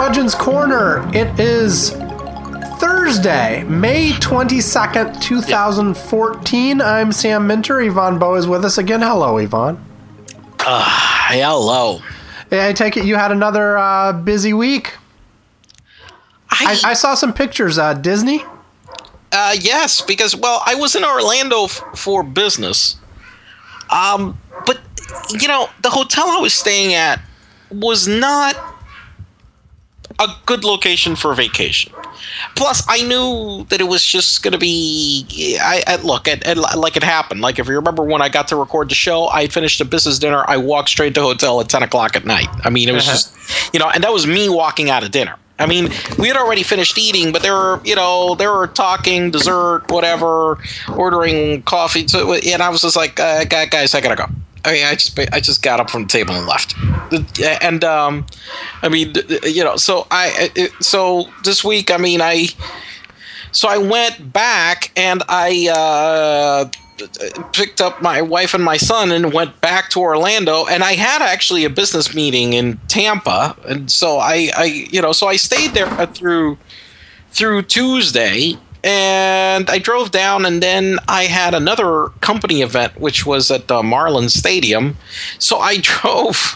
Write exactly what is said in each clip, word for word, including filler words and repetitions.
Curmudgeon's Corner. It is Thursday, May twenty-second, twenty fourteen. I'm Sam Minter. Yvonne Bowe is with us again. Hello, Yvonne. Uh, hello. Hey, I take it you had another uh, busy week. I, I, I saw some pictures. Uh, Disney? Uh, yes, because, well, I was in Orlando f- for business. Um, but, you know, the hotel I was staying at was not a good location for a vacation. Plus, I knew that it was just going to be. I, I look at like it happened. Like if you remember when I got to record the show, I finished a business dinner. I walked straight to the hotel at ten o'clock at night. I mean, it was uh-huh. just, you know, and that was me walking out of dinner. I mean, we had already finished eating, but they were, you know, they were talking, dessert, whatever, ordering coffee. So, and I was just like, uh, guys, I gotta go. I mean, I just I just got up from the table and left, and um, I mean, you know, so I so this week, I mean, I so I went back and I uh, picked up my wife and my son and went back to Orlando, and I had actually a business meeting in Tampa, and so I, I you know, so I stayed there through through Tuesday. And I drove down, and then I had another company event, which was at the Marlins Stadium. So I drove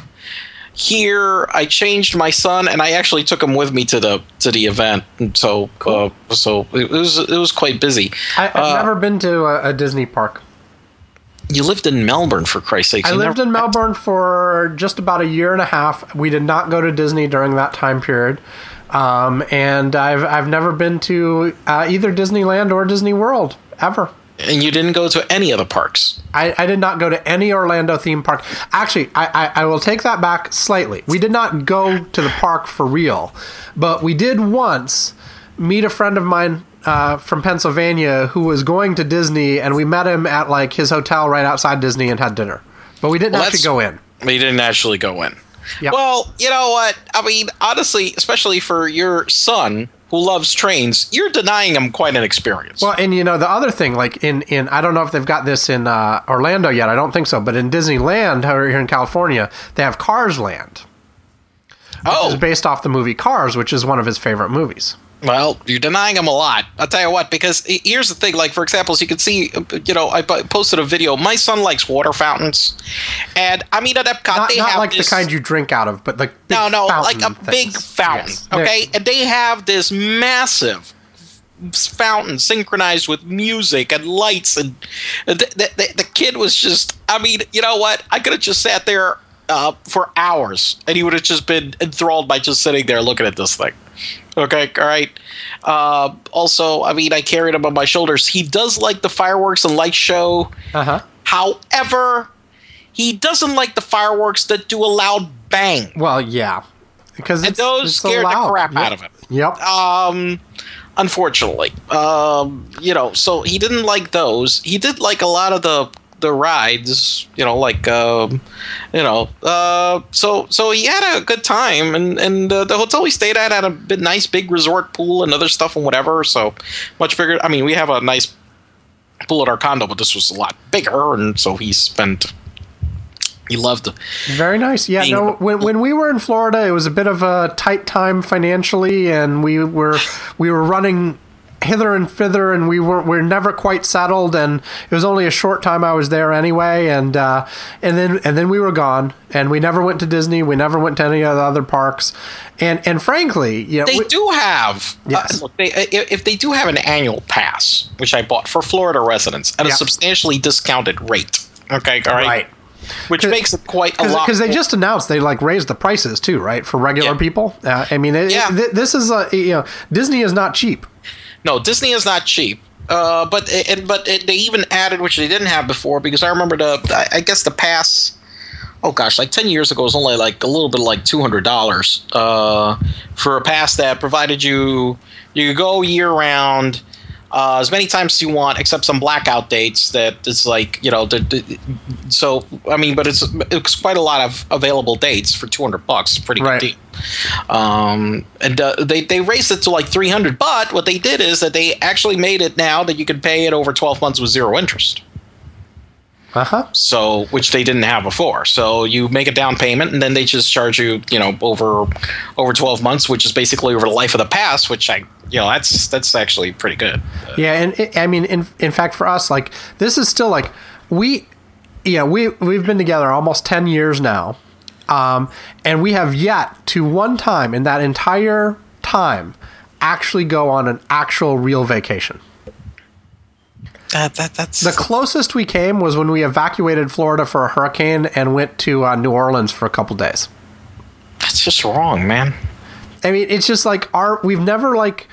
here. I changed my son, and I actually took him with me to the to the event. And so, cool. uh, so it was it was quite busy. I, I've uh, never been to a, a Disney park. You lived in Melbourne, for Christ's sake. I you lived in Melbourne for just about a year and a half. We did not go to Disney during that time period. Um, and I've I've never been to uh, either Disneyland or Disney World ever. And you didn't go to any of the parks? I, I did not go to any Orlando theme park. Actually, I, I, I will take that back slightly. We did not go to the park for real, but we did once meet a friend of mine uh, from Pennsylvania who was going to Disney, and we met him at like his hotel right outside Disney and had dinner. But we didn't well, actually go in. We didn't actually go in. Yep. Well, you know what? I mean, honestly, especially for your son who loves trains, you're denying him quite an experience. Well, and you know, the other thing, like in, in I don't know if they've got this in uh, Orlando yet. I don't think so. But in Disneyland, here in California, they have Cars Land. Oh. Which is based off the movie Cars, which is one of his favorite movies. Well, you're denying him a lot. I'll tell you what, because here's the thing. Like, for example, as you can see, you know, I posted a video. My son likes water fountains. And, I mean, at Epcot, not, they not have like this, the kind you drink out of, but like big No, no, like a things. big fountain, yes. Okay? They're, and they have this massive fountain synchronized with music and lights. And the, the, the, the kid was just, I mean, you know what? I could have just sat there uh, for hours, and he would have just been enthralled by just sitting there looking at this thing. Okay, all right. Uh, also, I mean, I carried him on my shoulders. He does like the fireworks and light show. Uh-huh. However, he doesn't like the fireworks that do a loud bang. Well, yeah. Because and it's, those it's scared so the crap yep. out of him. Yep. Um, unfortunately. Um, you know, so he didn't like those. He did like a lot of the the rides, you know, like, um, you know, uh, so so he had a good time, and and uh, the hotel we stayed at had a bit nice big resort pool and other stuff and whatever. So much bigger. I mean, we have a nice pool at our condo, but this was a lot bigger, and so he spent. He loved it. Very nice. Yeah. No. When when we were in Florida, it was a bit of a tight time financially, and we were we were running hither and thither, and we were we're never quite settled, and it was only a short time I was there anyway, and uh, and then and then we were gone, and we never went to Disney, we never went to any of the other parks, and and frankly, you know, they we, do have yes. uh, look, they, if they do have an annual pass, which I bought for Florida residents at yeah. a substantially discounted rate. Okay, all right. Right. Which makes it quite a lot. Because they just announced they like raised the prices too, right, for regular yeah. people. Uh, I mean, it, yeah. it, this is a you know Disney is not cheap. No, Disney is not cheap. Uh, but it, but it, they even added, which they didn't have before, because I remember the I guess the pass. Oh gosh, like ten years ago, it was only like a little bit like two hundred dollars uh, for a pass that provided you you could go year round. Uh, as many times as you want, except some blackout dates that it's like, you know, the, the, so, I mean, but it's it's quite a lot of available dates for two hundred bucks. Pretty good right. deal. Um, and uh, they, they raised it to like three hundred, but what they did is that they actually made it now that you can pay it over twelve months with zero interest. Uh-huh. So, which they didn't have before. So you make a down payment, and then they just charge you, you know, over over twelve months, which is basically over the life of the pass. Which I, you know, that's that's actually pretty good. Yeah, and it, I mean, in in fact, for us, like this is still like we, yeah, we we've been together almost ten years now, um, and we have yet to one time in that entire time actually go on an actual real vacation. That, that that's the closest we came was when we evacuated Florida for a hurricane and went to uh, New Orleans for a couple days. That's just wrong, man. I mean, it's just like our we've never like.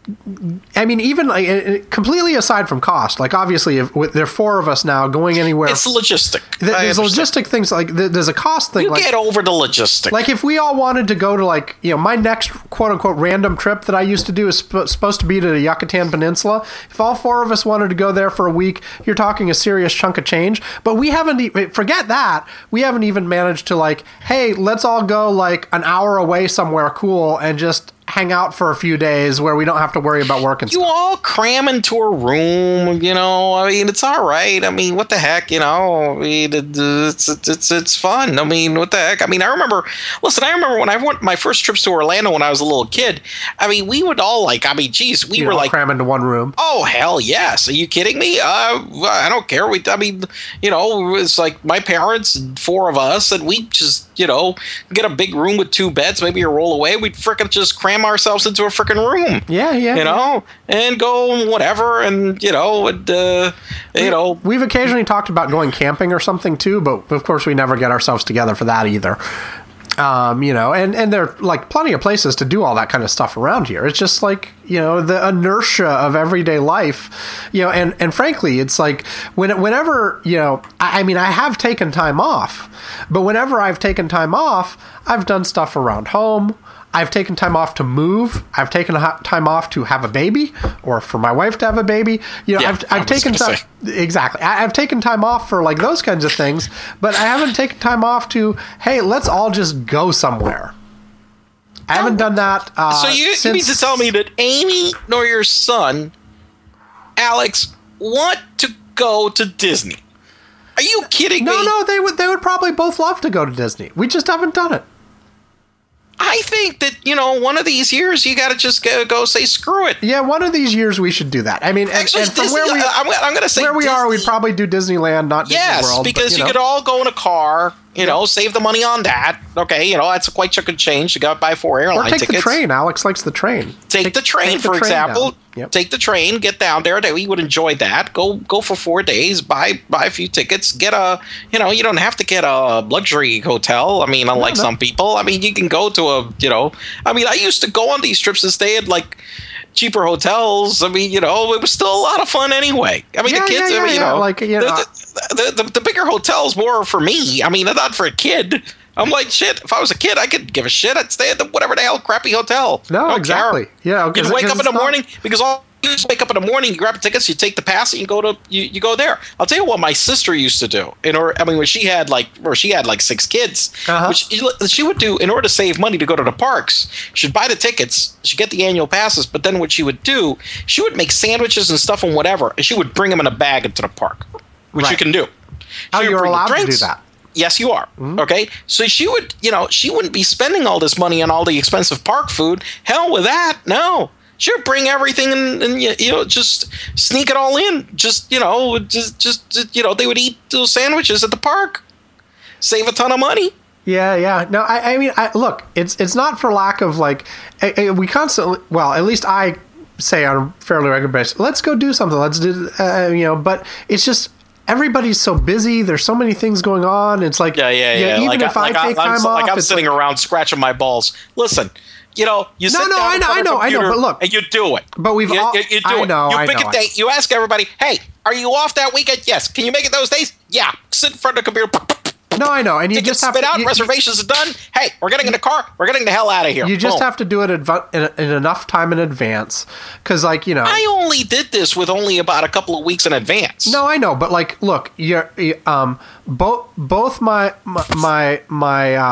I mean, even like completely aside from cost, like obviously, if there are four of us now going anywhere, it's logistic. There's logistic things like there's a cost thing. You like, get over the logistic. Like if we all wanted to go to like you know my next quote unquote random trip that I used to do is sp- supposed to be to the Yucatan Peninsula. If all four of us wanted to go there for a week, you're talking a serious chunk of change. But we haven't even forget that we haven't even managed to like, hey, let's all go like an hour away somewhere cool and just hang out for a few days where we don't have to worry about work and you stuff. all cram into a room, you know. I mean, it's all right. I mean, what the heck, you know? I mean, it's it's it's fun. I mean, what the heck? I mean, I remember. Listen, I remember when I went my first trips to Orlando when I was a little kid. I mean, we would all like. I mean, geez, we you were know, like cram into one room. Oh hell yes! Are you kidding me? Uh, I don't care. We, I mean, you know, it's like my parents, four of us, and we just, you know, get a big room with two beds, maybe a roll away. We'd frickin' just cram ourselves into a frickin' room. Yeah, yeah. You know, and go whatever, and you know, and, uh, you we, know, we've occasionally talked about going camping or something too, but of course we never get ourselves together for that either. Um, you know, and, and there are like plenty of places to do all that kind of stuff around here. It's just like, you know, the inertia of everyday life, you know, and, and frankly, it's like when, whenever, you know, I, I mean, I have taken time off, but whenever I've taken time off, I've done stuff around home. I've taken time off to move. I've taken time off to have a baby, or for my wife to have a baby. You know, yeah, I've I've taken time exactly. I, I've taken time off for like those kinds of things, but I haven't taken time off to hey, let's all just go somewhere. I haven't done that. Uh, so you, since, you mean to tell me that Amy nor your son, Alex, want to go to Disney? Are you kidding no, me? No, no, they would. They would probably both love to go to Disney. We just haven't done it. I think that, you know, one of these years you got to just go, go say screw it. Yeah, one of these years we should do that. I mean, Actually, and, and from Disney, where we, I'm, I'm going to say where we Disney. are, we'd probably do Disneyland, not Disney yes, World. because but, you, you know. could all go in a car. You know, save the money on that. Okay, you know, that's a quite chunk of change. You got to buy four airline or take tickets. the train. Alex likes the train. Take, take the train, take the for train example. Yep. Take the train, get down there. We would enjoy that. Go go for four days, buy buy a few tickets, get a, you know, you don't have to get a luxury hotel. I mean, unlike no, no. some people. I mean, you can go to a, you know, I mean, I used to go on these trips and stay at like cheaper hotels. I mean, you know, it was still a lot of fun anyway. I mean, yeah, the kids, yeah, yeah, I mean, you yeah. know, like, you know the, the, the, the bigger hotels more for me. I mean, not for a kid. I'm like, shit, if I was a kid, I could give a shit. I'd stay at the whatever the hell crappy hotel. No, exactly. Care. Yeah. You'd wake up in the morning not... because all you just wake up in the morning, you grab the tickets, you take the pass, and you go to you, you go there. I'll tell you what my sister used to do. In order, I mean, when she had like, or she had like six kids, uh-huh. which she would do in order to save money to go to the parks. She'd buy the tickets, she'd get the annual passes, but then what she would do, she would make sandwiches and stuff and whatever, and she would bring them in a bag into the park, which right. you can do. Oh, you're allowed to do that. Yes, you are. Mm-hmm. Okay, so she would, you know, she wouldn't be spending all this money on all the expensive park food. Hell with that, no. She would bring everything and, and you know, just sneak it all in. Just, you know, just, just, you know, they would eat those sandwiches at the park, save a ton of money. Yeah, yeah. No, I, I mean, I, look, it's it's not for lack of like, we constantly, well, at least I say on a fairly regular basis, let's go do something. Let's do, uh, you know, but it's just. Everybody's so busy. There's so many things going on. It's like, yeah, yeah, yeah. yeah even like, if like, I take I'm, time like off, I'm it's sitting like, around scratching my balls. Listen, you know, you no, sit no, down I know, I know, I know. But look, and you do it. But we've you, all, you, you do I it. know, You I pick know, a date. You ask everybody, "Hey, are you off that weekend?" Yes. Can you make it those days? Yeah. Sit in front of the computer. No, I know, and you Tickets just have spit to. out. You, reservations are done. Hey, we're getting in the car. We're getting the hell out of here. You just Boom. have to do it adv- in, in enough time in advance, because, like, you know, I only did this with only about a couple of weeks in advance. No, I know, but like, look, you're, you, um, both both my my my uh,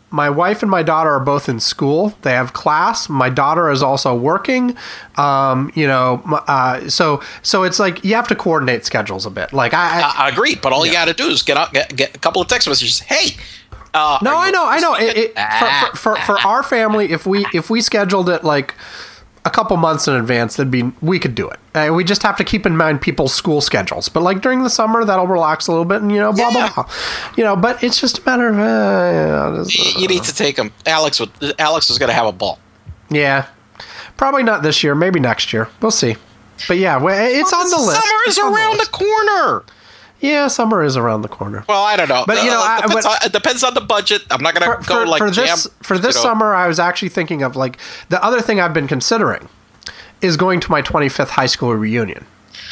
my wife and my daughter are both in school. They have class. My daughter is also working. Um, you know, uh, so so it's like you have to coordinate schedules a bit. Like I, I, I agree, but all yeah. you got to do is get, out, get get a couple of text messages. Hey. Uh, no, I know, I know. It, it, for, for, for, for our family, if we if we scheduled it like a couple months in advance, that'd be we could do it. Uh, we just have to keep in mind people's school schedules. But like during the summer, that'll relax a little bit, and you know, blah yeah. blah blah. You know, but it's just a matter of uh, you, know, just, uh, you need to take them. Alex would. Alex is going to have a ball. Yeah, probably not this year. Maybe next year. We'll see. But yeah, it's well, on the list. Summer is around the, the corner. Yeah, summer is around the corner. Well, I don't know, but you know, uh, it, depends I, on, it depends on the budget. I'm not going to go for, like for this jam, for this you know. summer. I was actually thinking of like the other thing I've been considering is going to my twenty-fifth high school reunion.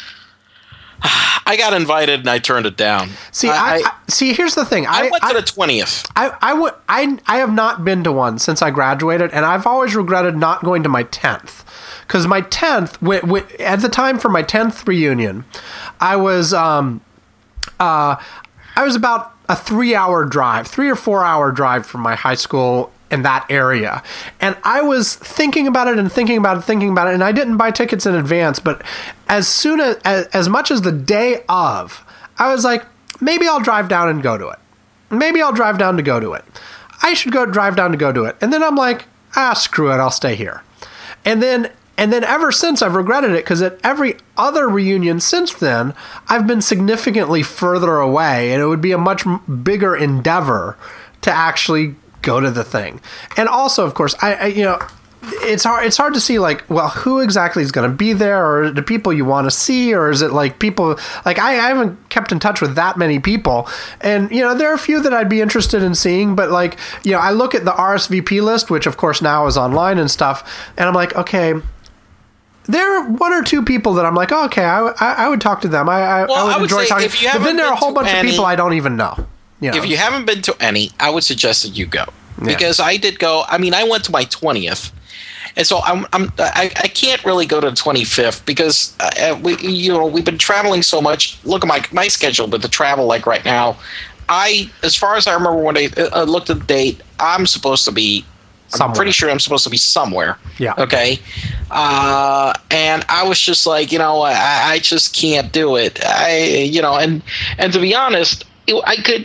I got invited and I turned it down. See, I, I, I see. Here's the thing. I, I went to I, the twentieth. I I would I I have not been to one since I graduated, and I've always regretted not going to my tenth. Because my tenth, at the time for my tenth reunion, I was um, uh, I was about a three-hour drive, three or four-hour drive from my high school in that area, and I was thinking about it and thinking about it, thinking about it, and I didn't buy tickets in advance. But as soon as, as as much as the day of, I was like, maybe I'll drive down and go to it. Maybe I'll drive down to go to it. I should go drive down to go to it, and then I'm like, ah, screw it, I'll stay here, and then. And then ever since, I've regretted it because at every other reunion since then, I've been significantly further away, and it would be a much bigger endeavor to actually go to the thing. And also, of course, I, I you know, it's hard. It's hard to see like, well, who exactly is going to be there, or the people you want to see, or is it like people like I, I haven't kept in touch with that many people, and you know, there are a few that I'd be interested in seeing, but like, you know, I look at the R S V P list, which of course now is online and stuff, and I'm like, okay. There are one or two people that I'm like, oh, okay, I, I, I would talk to them. I, I, well, I would I would enjoy say talking. If you but then there are a whole bunch any, of people I don't even know. You know. If you haven't been to any, I would suggest that you go yeah. because I did go. I mean, I went to my twentieth, and so I'm, I'm I, I can't really go to the twenty-fifth because uh, we you know we've been traveling so much. Look at my my schedule, but the travel like right now, I as far as I remember when I uh, looked at the date, I'm supposed to be. Somewhere. I'm pretty sure I'm supposed to be somewhere. Yeah. Okay. Uh, and I was just like, you know, I, I just can't do it. I, you know, and and to be honest, it, I could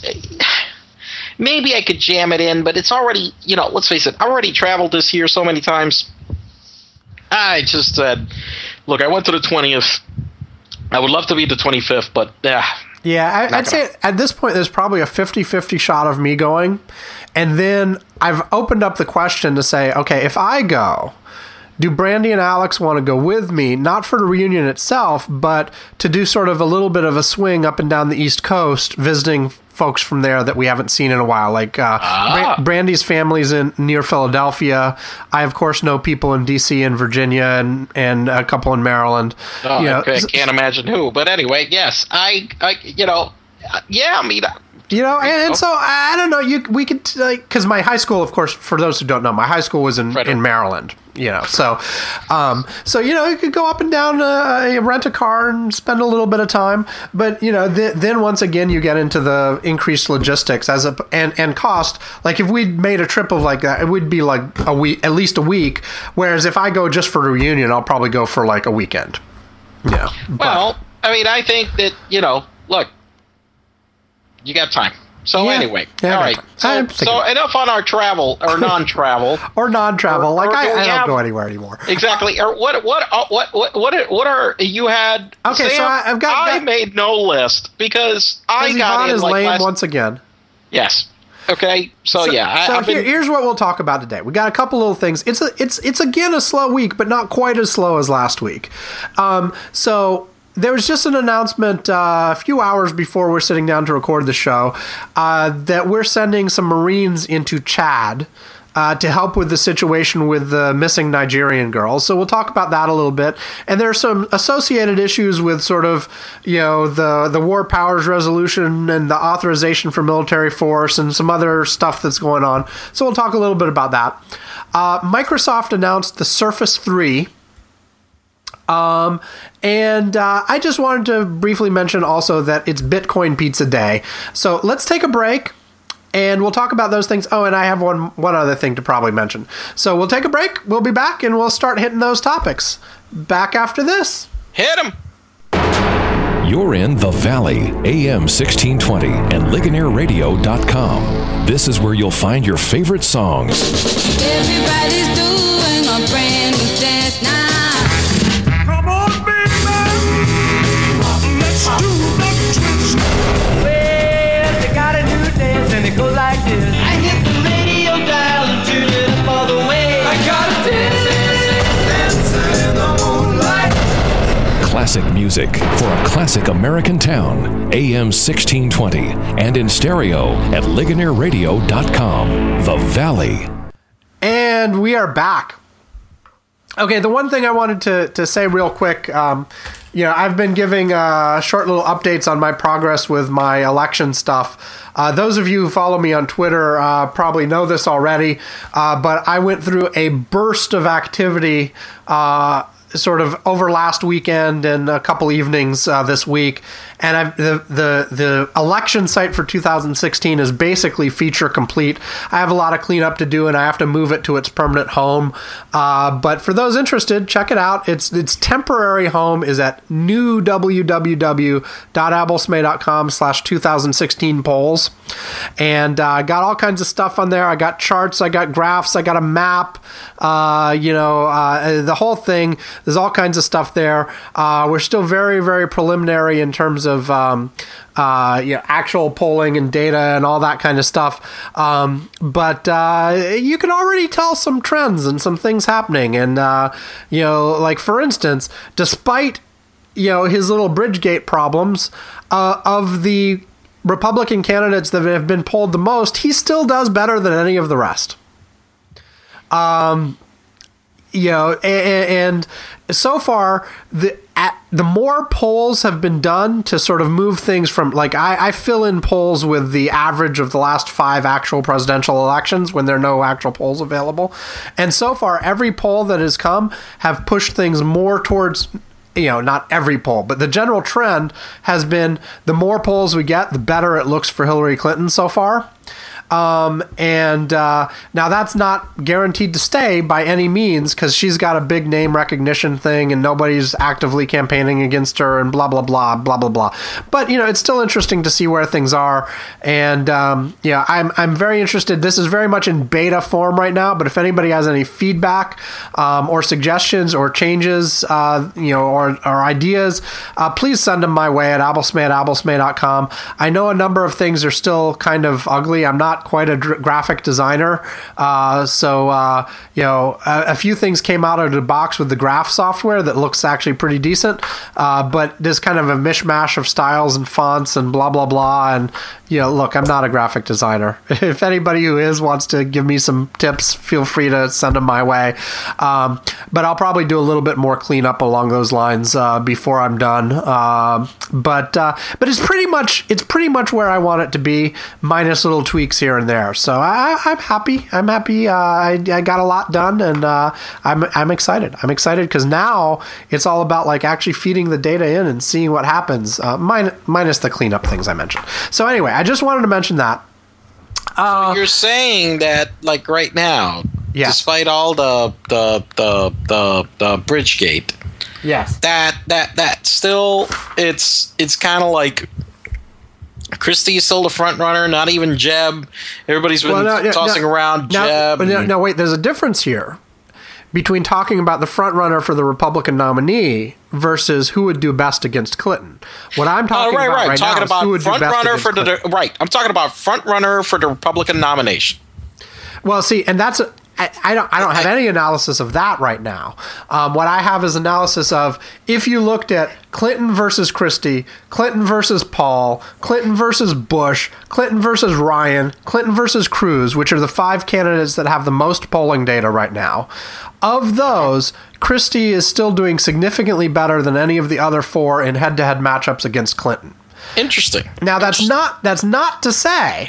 maybe I could jam it in, but it's already, you know, let's face it, I already traveled this year so many times. I just said, look, I went to the twentieth. I would love to be the twenty-fifth, but yeah. Uh, Yeah, I, I'd gonna. say at this point there's probably a fifty-fifty shot of me going. And then I've opened up the question to say, okay, if I go, do Brandy and Alex want to go with me, not for the reunion itself, but to do sort of a little bit of a swing up and down the East Coast, visiting folks from there that we haven't seen in a while. Like uh, ah. Bra- Brandy's family's in near Philadelphia. I, of course, know people in D C and Virginia and, and a couple in Maryland. Oh, you know, I can't imagine who. But anyway, yes, I, I you know, yeah, I mean, You know, and, and so I don't know. You we could like because my high school, of course, for those who don't know, my high school was in, in Maryland. You know, so um, so you know, you could go up and down, uh, rent a car, and spend a little bit of time. But you know, th- then once again, you get into the increased logistics as a and and cost. Like if we made a trip of like that, it would be like a week, at least a week. Whereas if I go just for a reunion, I'll probably go for like a weekend. Yeah. Well, I mean, I think that you know, look. You got time. So yeah. anyway, yeah, all right. So, so enough on our travel or non-travel or non-travel. Or, like or I, I don't have, go anywhere anymore. Exactly. Or what? What? Uh, what? What? What? What are you had? Okay, Sam, so I, I've got. I got, made no list because I got Yvonne in is like lame last, once again. Yes. Okay. So, so yeah. So I, here, been, here's what we'll talk about today. We got a couple little things. It's a, it's it's again a slow week, but not quite as slow as last week. Um. So. There was just an announcement uh, a few hours before we're sitting down to record the show uh, that we're sending some Marines into Chad uh, to help with the situation with the missing Nigerian girls. So we'll talk about that a little bit. And there are some associated issues with sort of, you know, the, the War Powers Resolution and the authorization for military force and some other stuff that's going on. So we'll talk a little bit about that. Uh, Microsoft announced the Surface three. Um, and uh, I just wanted to briefly mention also that it's Bitcoin Pizza Day. So let's take a break. And we'll talk about those things. Oh, and I have one one other thing to probably mention. So we'll take a break. We'll be back, and we'll start hitting those topics. Back after this. Hit 'em. You're in The Valley, A M sixteen twenty, and Ligonier Radio dot com. This is where you'll find your favorite songs. Everybody's doing a brand new dance now. Come on, baby. Let's do the twist. Well, they got a new dance and it goes like this. I hit the radio dial and tune it up all the way. I got a dance, dance, dance in the moonlight. Classic music for a classic American town. A M sixteen twenty and in stereo at Ligonier Radio dot com. The Valley. And we are back. Okay, the one thing I wanted to, to say real quick, um, you know, I've been giving uh, short little updates on my progress with my election stuff. Uh, those of you who follow me on Twitter uh, probably know this already, uh, but I went through a burst of activity uh, sort of over last weekend and a couple evenings uh, this week. And I've, the, the the election site for two thousand sixteen is basically feature complete. I have a lot of cleanup to do, and I have to move it to its permanent home. Uh, but for those interested, check it out. Its its temporary home is at new www dot ablesmay dot com slash two thousand sixteen polls. And I uh, got all kinds of stuff on there. I got charts, I got graphs, I got a map, uh, you know, uh, the whole thing. There's all kinds of stuff there. Uh, we're still very, very preliminary in terms of um, uh, you know, actual polling and data and all that kind of stuff. Um, but uh, you can already tell some trends and some things happening. And, uh, you know, like, for instance, despite, you know, his little Bridgegate problems, uh, of the Republican candidates that have been polled the most, he still does better than any of the rest. Um, you know, and, and so far, the at, the more polls have been done to sort of move things from, like, I, I fill in polls with the average of the last five actual presidential elections when there are no actual polls available. And so far, every poll that has come have pushed things more towards, you know, not every poll, but the general trend has been the more polls we get, the better it looks for Hillary Clinton so far. Um, and uh, now that's not guaranteed to stay by any means, because she's got a big name recognition thing and nobody's actively campaigning against her and blah, blah, blah, blah, blah, blah. But, you know, it's still interesting to see where things are. And, um, yeah, I'm, I'm very interested. This is very much in beta form right now, but if anybody has any feedback um, or suggestions or changes, uh, you know, or, or ideas, uh, please send them my way at ablesmay at ablesmay dot com. I know a number of things are still kind of ugly. I'm not quite a dr- graphic designer, uh, so uh, you know, a, a few things came out of the box with the graph software that looks actually pretty decent, uh, but there's kind of a mishmash of styles and fonts and blah blah blah. And you know, look, I'm not a graphic designer. If anybody who is wants to give me some tips, feel free to send them my way. Um, but I'll probably do a little bit more cleanup along those lines uh, before I'm done. Uh, but uh, but it's pretty much it's pretty much where I want it to be, minus little tweaks here and there. So I, I'm happy. I'm happy. Uh, I, I got a lot done, and uh, I'm I'm excited. I'm excited because now it's all about, like, actually feeding the data in and seeing what happens, uh, min- minus the cleanup things I mentioned. So anyway, I just wanted to mention that. Uh, so you're saying that, like, right now, yeah. despite all the the the the, the Bridgegate, yes, that that that still it's it's kind of like Christie is still the front runner, not even Jeb. Everybody's been well, no, no, tossing no, around no, Jeb. No, no, wait, there's a difference here between talking about the front runner for the Republican nominee versus who would do best against Clinton. What I'm talking uh, right, about right, right talking now about is who would front do best runner against for Clinton. the right. I'm talking about front runner for the Republican nomination. Well, see, and that's a, I, I don't I don't have any analysis of that right now. Um, what I have is analysis of, if you looked at Clinton versus Christie, Clinton versus Paul, Clinton versus Bush, Clinton versus Ryan, Clinton versus Cruz, which are the five candidates that have the most polling data right now. Of those, Christie is still doing significantly better than any of the other four in head-to-head matchups against Clinton. Interesting. Now, that's not that's not to say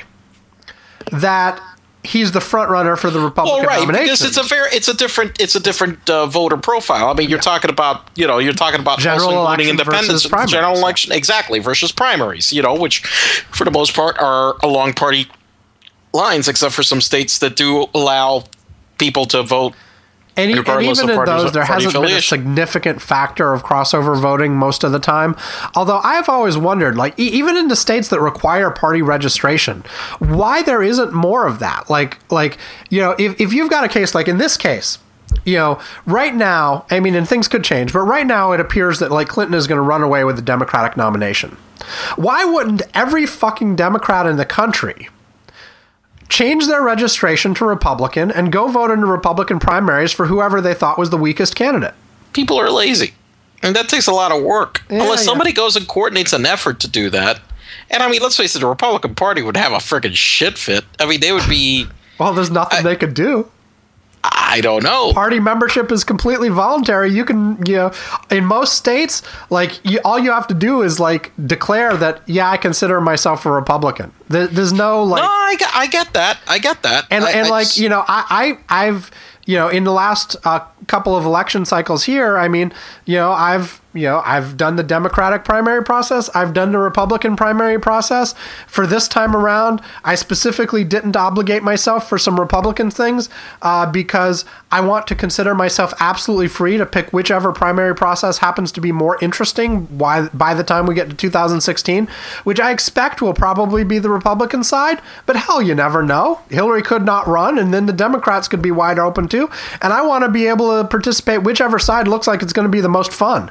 that he's the front runner for the Republican well, right, nomination. Because it's a very, it's a different, it's a different uh, voter profile. I mean, you're yeah. talking about, you know, you're talking about general voting independents, general election, exactly, versus primaries. You know, which for the most part are along party lines, except for some states that do allow people to vote. And, and even in those, there hasn't been a significant factor of crossover voting most of the time. Although I've always wondered, like, e- even in the states that require party registration, why there isn't more of that. Like, like you know, if, if you've got a case, like in this case, you know, right now, I mean, and things could change, but right now it appears that, like, Clinton is going to run away with the Democratic nomination. Why wouldn't every fucking Democrat in the country change their registration to Republican and go vote in the Republican primaries for whoever they thought was the weakest candidate? People are lazy, and that takes a lot of work. Yeah, Unless yeah. somebody goes and coordinates an effort to do that. And I mean, let's face it, the Republican Party would have a freaking shit fit. I mean, they would be... Well, there's nothing I, they could do. I don't know. Party membership is completely voluntary. You can, you know, in most states, like, you, all you have to do is, like, declare that, yeah, I consider myself a Republican. There, there's no, like... No, I, I get that. I get that. And, I, and I, like, you know, I, I, I've, you know, in the last uh, couple of election cycles here, I mean, you know, I've, you know, I've done the Democratic primary process. I've done the Republican primary process. For this time around, I specifically didn't obligate myself for some Republican things uh, because I want to consider myself absolutely free to pick whichever primary process happens to be more interesting by, by the time we get to two thousand sixteen, which I expect will probably be the Republican side. But hell, you never know. Hillary could not run, and then the Democrats could be wide open too. And I want to be able to participate whichever side looks like it's going to be the most fun.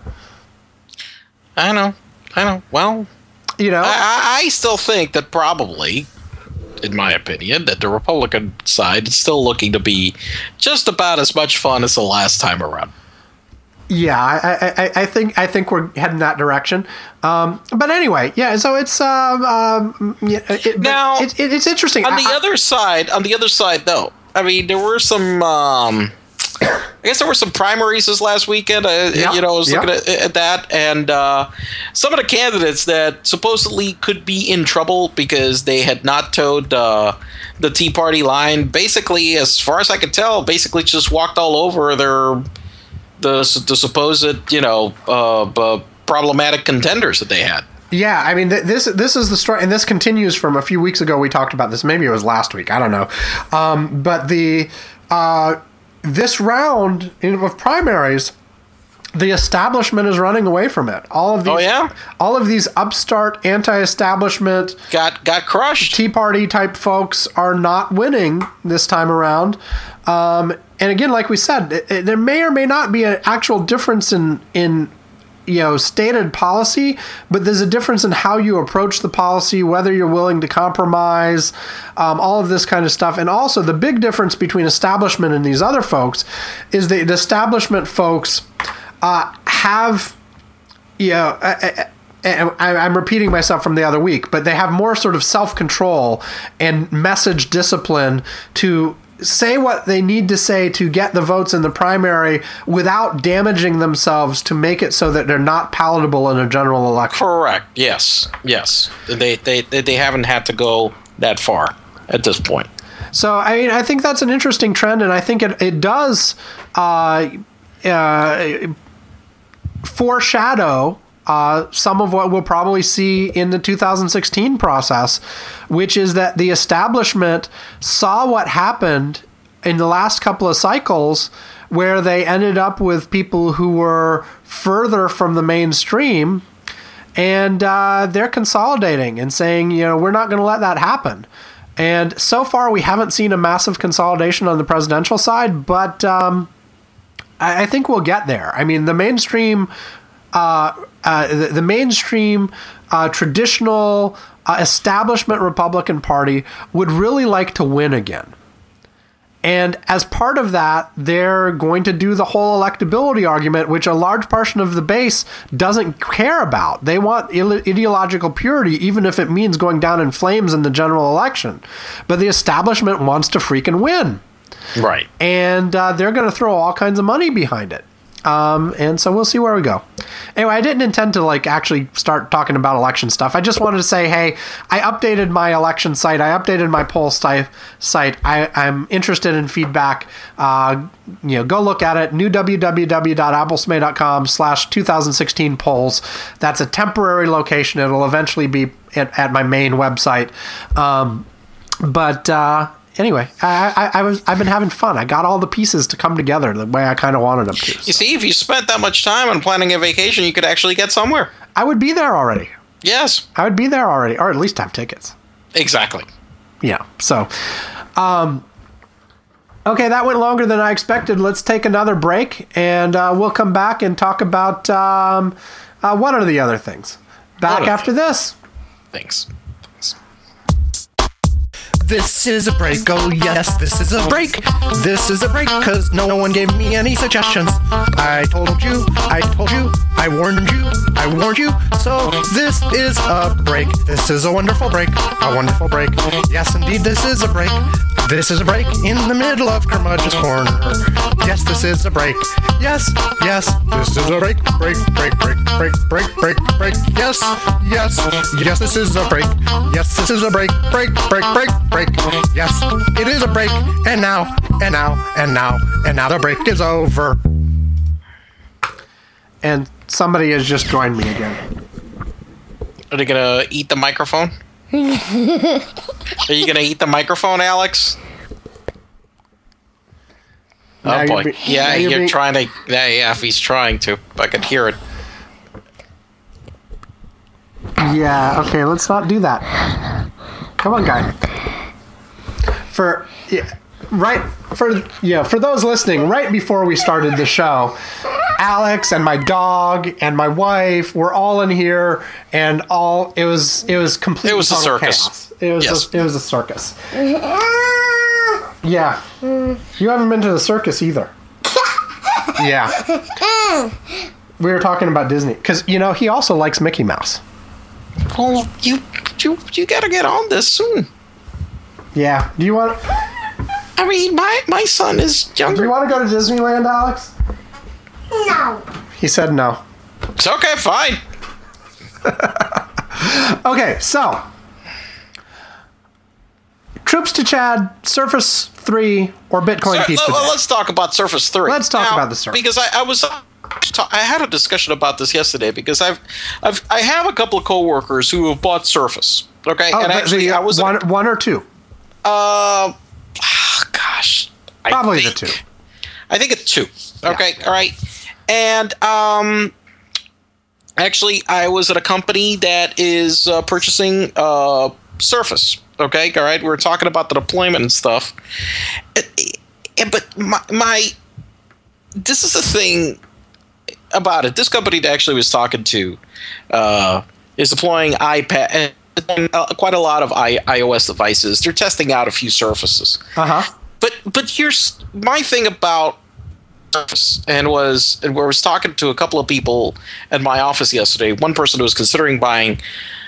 I know. I know. Well, you know, I, I still think that probably, in my opinion, that the Republican side is still looking to be just about as much fun as the last time around. Yeah, I, I, I think I think we're heading that direction. Um, but anyway, yeah. So it's um, um it, now it, it, it's interesting. On the I, other side, on the other side, though, I mean, there were some. Um, I guess there were some primaries this last weekend. Uh, yeah, you know, I was yeah. looking at, at that, and uh, some of the candidates that supposedly could be in trouble because they had not towed uh, the Tea Party line. Basically, as far as I could tell, basically just walked all over their the the supposed you know uh, uh, problematic contenders that they had. Yeah, I mean, th- this this is the story, and this continues from a few weeks ago. We talked about this. Maybe it was last week. I don't know. Um, but the uh, this round of primaries, the establishment is running away from it. All of these, oh, yeah? all of these upstart anti-establishment got got crushed. Tea Party type folks are not winning this time around. Um, and again, like we said, it, it, there may or may not be an actual difference in in. you know, stated policy, but there's a difference in how you approach the policy, whether you're willing to compromise, um, all of this kind of stuff. And also the big difference between establishment and these other folks is that the establishment folks uh, have, you know, I, I, I'm repeating myself from the other week, but they have more sort of self-control and message discipline to say what they need to say to get the votes in the primary without damaging themselves to make it so that they're not palatable in a general election. Correct. Yes. Yes. They they they haven't had to go that far at this point. So I mean, I think that's an interesting trend, and I think it it does uh, uh, foreshadow Uh, some of what we'll probably see in the two thousand sixteen process, which is that the establishment saw what happened in the last couple of cycles where they ended up with people who were further from the mainstream, and uh, they're consolidating and saying, you know, we're not going to let that happen. And so far, we haven't seen a massive consolidation on the presidential side, but um, I, I think we'll get there. I mean, the mainstream... Uh, uh, the, the mainstream uh, traditional uh, establishment Republican Party would really like to win again. And as part of that, they're going to do the whole electability argument, which a large portion of the base doesn't care about. They want ideological purity, even if it means going down in flames in the general election. But the establishment wants to freaking win. Right. And uh, they're going to throw all kinds of money behind it. Um, and so we'll see where we go. Anyway, I didn't intend to like actually start talking about election stuff. I just wanted to say, hey, I updated my election site. I updated my poll sti- site. I, I'm interested in feedback. Uh, you know, go look at it. new www.applesmay.com slash 2016 polls. That's a temporary location. It'll eventually be at, at my main website. Um, but uh, anyway, I, I, I was I've been having fun. I got all the pieces to come together the way I kind of wanted them to. You see, if you spent that much time on planning a vacation, you could actually get somewhere. I would be there already. Yes. I would be there already, or at least have tickets. Exactly. Yeah. So, um, okay, that went longer than I expected. Let's take another break, and uh, we'll come back and talk about um, uh, what are the other things. Back after this. Thanks. This is a break, oh yes, this is a break. This is a break, cause no one gave me any suggestions. I told you, I told you, I warned you, I warned you. So this is a break. This is a wonderful break, a wonderful break. Yes, indeed, this is a break. This is a break in the middle of Curmudgeon's Corner. Yes, this is a break. Yes, yes, this is a break, break, break, break, break, break, break, break. Yes, yes, yes, this is a break. Yes, this is a break, break, break, break, break. Yes, it is a break. And now, and now, and now, and now the break is over. And somebody has just joined me again. Are they gonna eat the microphone? Are you gonna eat the microphone, Alex? Now Oh boy! you're be- yeah, now you're, you're be- trying to. Yeah, yeah. If he's trying to, I could hear it. Yeah, okay, let's not do that. Come on, guy. For yeah, right for yeah, for those listening, right before we started the show, Alex and my dog and my wife were all in here, and all it was it was complete. It was a circus. Chaos. It was Yes. a, it was a circus. Yeah, you haven't been to the circus either. Yeah, we were talking about Disney because you know he also likes Mickey Mouse. Well, you you you gotta get on this soon. Yeah. Do you want? I mean, my my son is Do younger. you want to go to Disneyland, Alex? No. He said no. It's okay, fine. Okay, so Troops to Chad, Surface three, or Bitcoin So, Pizza let, Day? let's talk about Surface three. Let's talk Now, about the Surface. because I, I was I had a discussion about this yesterday because I've I've I have a couple of coworkers who have bought Surface. Okay, Oh, and the- actually the, I was one, one or two. Uh, gosh, I Probably the think- two. I think it's two. Okay, all right. And um, actually, I was at a company that is uh, purchasing uh, Surface. Okay, all right. We were talking about the deployment and stuff. Uh, uh, But my, my this is the thing about it. This company that actually was talking to uh, is deploying iPad. Uh, quite a lot of I- iOS devices. They're testing out a few Surfaces. Uh huh. But but here's my thing about Surface, and was and I was talking to a couple of people at my office yesterday. One person who was considering buying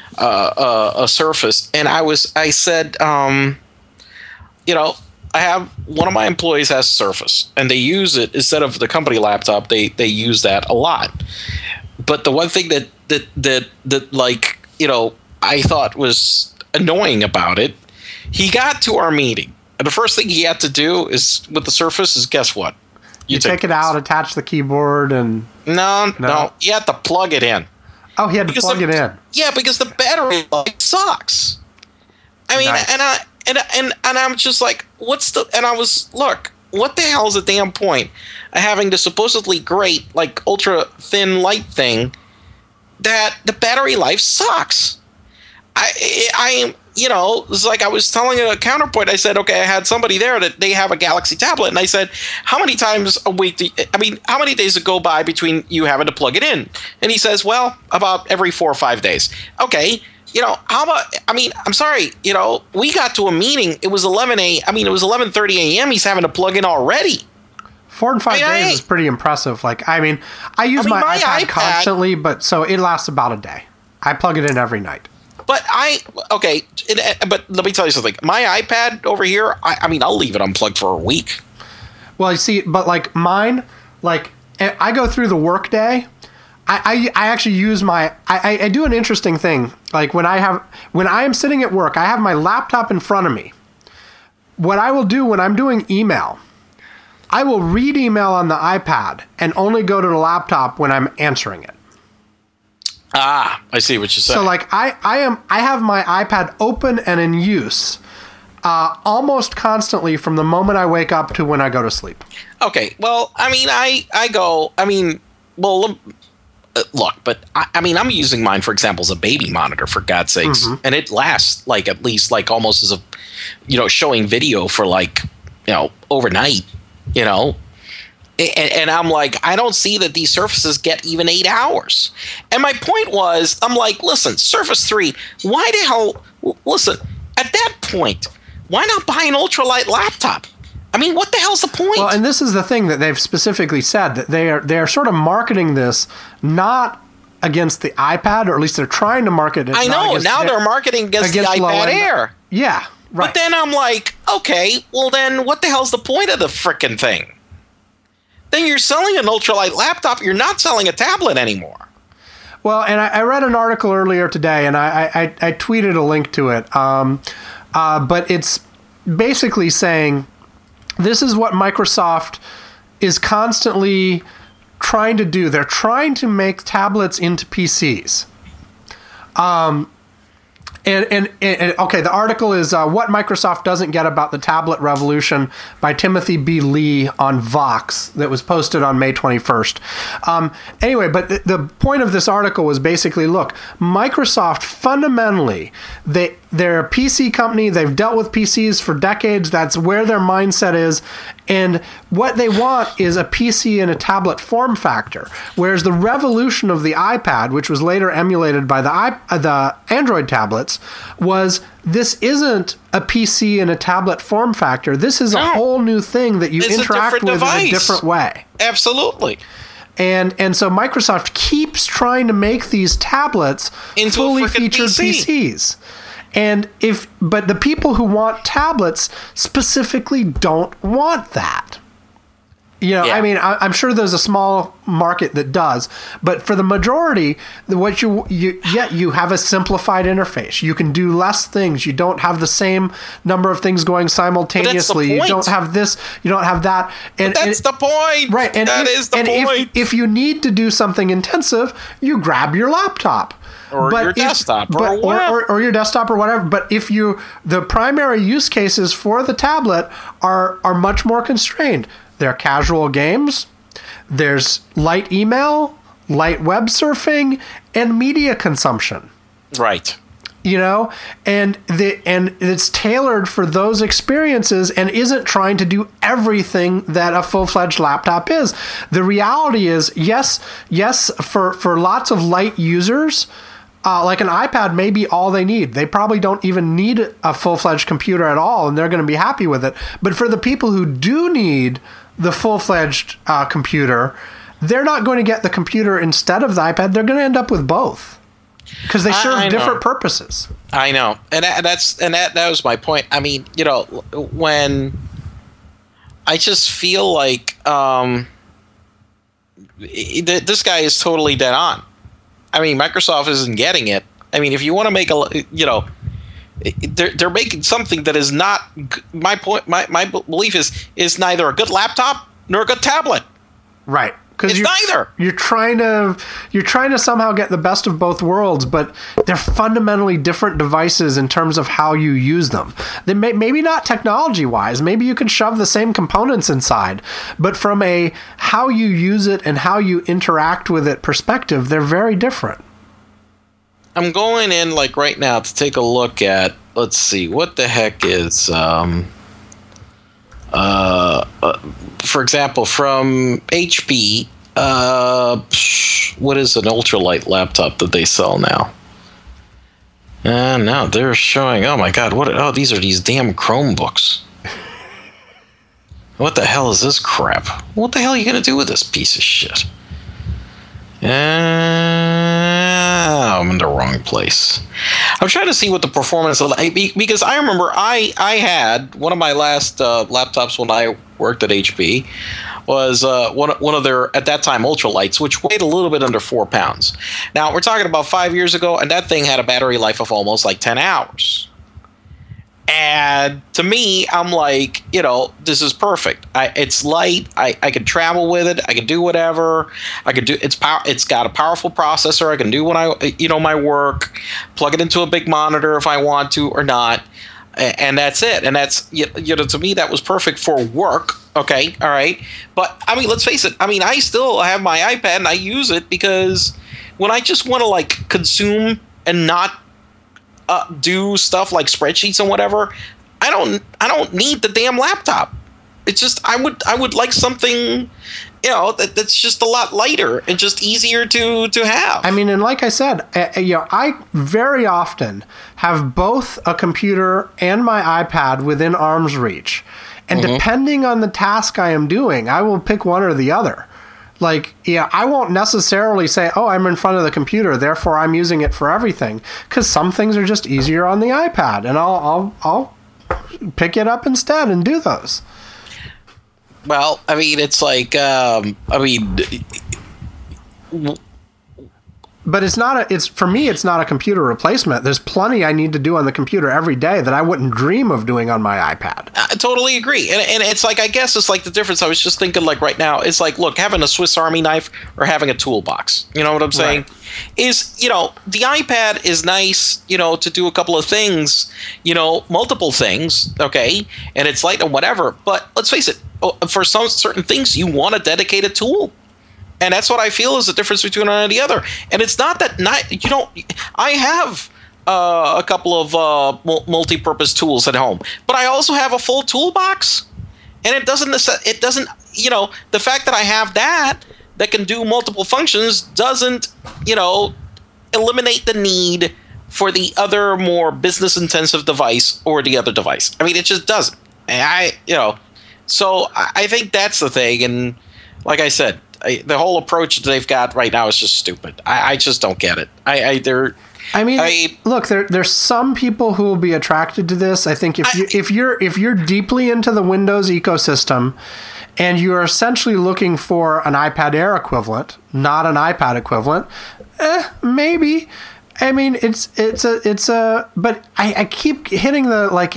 uh, a, a Surface, and I was I said, um, you know, I have one of my employees has Surface, and they use it instead of the company laptop. They they use that a lot. But the one thing that that that that like you know I thought was annoying about it, he got to our meeting. And the first thing he had to do is with the Surface is guess what? You, take, it out, attach the keyboard, and No, no, No. you have to plug it in. oh, he had to Because plug the- it in. Yeah, because the battery life sucks. I mean, Nice. and I and and and I'm just like, what's the? And I was look, what the hell is the damn point of having the supposedly great like ultra thin light thing that the battery life sucks? I I am. You know, it's like I was telling a counterpoint. I said, okay, I had somebody there that they have a Galaxy tablet, and I said, how many times a week? Do you, I mean, how many days go by between you having to plug it in? And he says, well, about every four or five days. Okay, you know, how about? I mean, I'm sorry, you know, we got to a meeting. It was eleven a. I mean, it was eleven thirty a.m. He's having to plug in already. Four and five I mean, I days ain't- is pretty impressive. Like, I mean, I use I mean, my, my iPad, iPad- constantly, but so it lasts about a day. I plug it in every night. But I okay, it, but let me tell you something. My iPad over here, I, I mean, I'll leave it unplugged for a week. Well, you see, but like mine, like I go through the workday. I, I, I actually use my I, I do an interesting thing. Like when I have when I am sitting at work, I have my laptop in front of me. What I will do when I'm doing email, I will read email on the iPad and only go to the laptop when I'm answering it. Ah, I see what you're saying. So like I, I am I have my iPad open and in use uh, almost constantly from the moment I wake up to when I go to sleep. Okay, well, I mean, I, I go, I mean, well, uh, look, but I, I mean, I'm using mine, for example, as a baby monitor, for God's sakes. Mm-hmm. And it lasts, like, at least, like, almost as a, you know, showing video for, like, you know, overnight, you know. And, and I'm like, I don't see that these Surfaces get even eight hours. And my point was, I'm like, listen, Surface three, why the hell, listen, at that point, why not buy an ultralight laptop? I mean, what the hell's the point? Well, and this is the thing that they've specifically said, that they are they are sort of marketing this not against the iPad, or at least they're trying to market it. I know, now they're marketing against, against the iPad Air. Yeah, right. But then I'm like, okay, well then what the hell's the point of the frickin' thing? Then you're selling an ultralight laptop, you're not selling a tablet anymore. Well, and I, I read an article earlier today, and I, I, I tweeted a link to it, um, uh, but it's basically saying this is what Microsoft is constantly trying to do. They're trying to make tablets into P Cs. Um, and, and, and okay, the article is uh, What Microsoft Doesn't Get About the Tablet Revolution by Timothy B. Lee on Vox, that was posted on May twenty-first. Um, anyway, but the, the point of this article was basically, look, Microsoft fundamentally, they, they're a P C company. They've dealt with P Cs for decades. That's where their mindset is. And what they want is a P C in a tablet form factor. Whereas the revolution of the iPad, which was later emulated by the iP- uh, the Android tablets, was this isn't a P C in a tablet form factor. This is a no. whole new thing that you it's interact with device. in a different way. Absolutely. And and so Microsoft keeps trying to make these tablets into fully featured P C. P Cs. And if, but the people who want tablets specifically don't want that. You know, yeah. I mean, I, I'm sure there's a small market that does, but for the majority, what you you yeah, you have a simplified interface. You can do less things. You don't have the same number of things going simultaneously. You don't have this. You don't have that. And but that's and, the point. Right. And that if, is the and point. If, if you need to do something intensive, you grab your laptop. Or but your if, desktop, or, but, or, or, or your desktop, or whatever. But if you, the primary use cases for the tablet are are much more constrained. There are casual games, there's light email, light web surfing, and media consumption. Right. You know, and the and it's tailored for those experiences and isn't trying to do everything that a full-fledged laptop is. The reality is, yes, yes, for for lots of light users. Uh, like an iPad may be all they need. They probably don't even need a full-fledged computer at all, and they're going to be happy with it. But for the people who do need the full-fledged uh, computer, they're not going to get the computer instead of the iPad. They're going to end up with both because they serve I, I different purposes. I know, and that, that's and that that was my point. I mean, you know, when I just feel like um, this guy is totally dead on. I mean, Microsoft isn't getting it. I mean, if you want to make a, you know, they're they're making something that is not. My point, my, my belief is is neither a good laptop nor a good tablet. Right. It's you're, neither. You're trying to you're trying to somehow get the best of both worlds, but they're fundamentally different devices in terms of how you use them. They may, maybe not technology wise. Maybe you can shove the same components inside, but from a how you use it and how you interact with it perspective, they're very different. I'm going in like right now to take a look at. Let's see what the heck is. Um, Uh, uh, for example, from H P, uh, what is an ultralight laptop that they sell now? And uh, now they're showing. Oh my God! What? Oh, these are these damn Chromebooks. What the hell is this crap? What the hell are you gonna do with this piece of shit? Uh, I'm in the wrong place. I'm trying to see what the performance of because I remember I I had one of my last uh, laptops when I worked at H P was uh, one one of their at that time ultralights, which weighed a little bit under four pounds. Now we're talking about five years ago, and that thing had a battery life of almost like ten hours. And to me, I'm like, you know, this is perfect. I, it's light. I, I can travel with it. I can do whatever. I can do. It's power. It's got a powerful processor. I can do when I, you know, my work. Plug it into a big monitor if I want to or not. and that's it. And that's, you know, to me, that was perfect for work. Okay, all right. But, I mean, let's face it. I mean, I still have my iPad, and I use it because when I just want to, like, consume and not uh, do stuff like spreadsheets and whatever, I don't I don't need the damn laptop. It's just, I would I would like something, you know, that, that's just a lot lighter and just easier to, to have. I mean, and like I said, uh, you know, I very often have both a computer and my iPad within arm's reach. And mm-hmm. depending on the task I am doing, I will pick one or the other. Like, yeah, I won't necessarily say, oh, I'm in front of the computer, therefore I'm using it for everything. Because some things are just easier on the iPad. And I'll, I'll, I'll pick it up instead and do those. Well, I mean, it's like, um, I mean... But it's not a, it's for me, it's not a computer replacement. There's plenty I need to do on the computer every day that I wouldn't dream of doing on my iPad. I totally agree. And, and it's like, I guess it's like the difference. I was just thinking, like, right now, it's like, look, having a Swiss Army knife or having a toolbox, you know what I'm saying? Right. Is, you know, the iPad is nice, you know, to do a couple of things, you know, multiple things, okay? And it's light and whatever. But let's face it, for some certain things, you want a dedicated tool. And that's what I feel is the difference between one and the other. And it's not that not you don't. I have uh, a couple of uh, multi-purpose tools at home, but I also have a full toolbox. And it doesn't. It doesn't. You know, the fact that I have that that can do multiple functions doesn't, you know, eliminate the need for the other more business-intensive device or the other device. I mean, it just doesn't. And I, you know, so I think that's the thing. And like I said. I, the whole approach that they've got right now is just stupid. I, I just don't get it. I, I they're. I mean, I, look, there there's some people who will be attracted to this. I think if I, you if you're if you're deeply into the Windows ecosystem, and you're essentially looking for an iPad Air equivalent, not an iPad equivalent, eh, maybe. I mean, it's it's a it's a. But I, I keep hitting the like.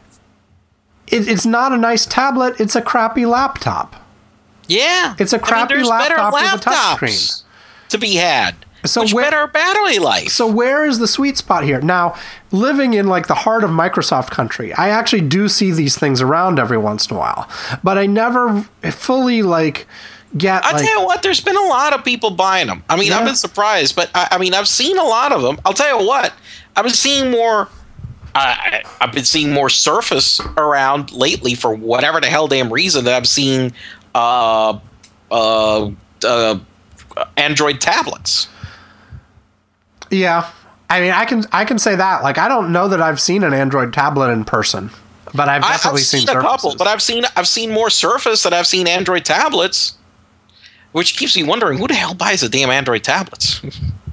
It, it's not a nice tablet. It's a crappy laptop. Yeah, it's a crappy I mean, laptop with a touchscreen to be had. So much where, better battery life. So where is the sweet spot here? Now, living in like the heart of Microsoft country, I actually do see these things around every once in a while, but I never fully like get. I'll like, tell you what, there's been a lot of people buying them. I mean, yeah. I've been surprised, but I, I mean, I've seen a lot of them. I'll tell you what, I've been seeing more. Uh, I've been seeing more Surface around lately for whatever the hell damn reason that I'm seeing. Uh, uh, uh, Android tablets. Yeah, I mean, I can I can say that. Like, I don't know that I've seen an Android tablet in person, but I've definitely I, I've seen, seen a couple. But I've seen I've seen more Surface than I've seen Android tablets, which keeps me wondering who the hell buys the damn Android tablets.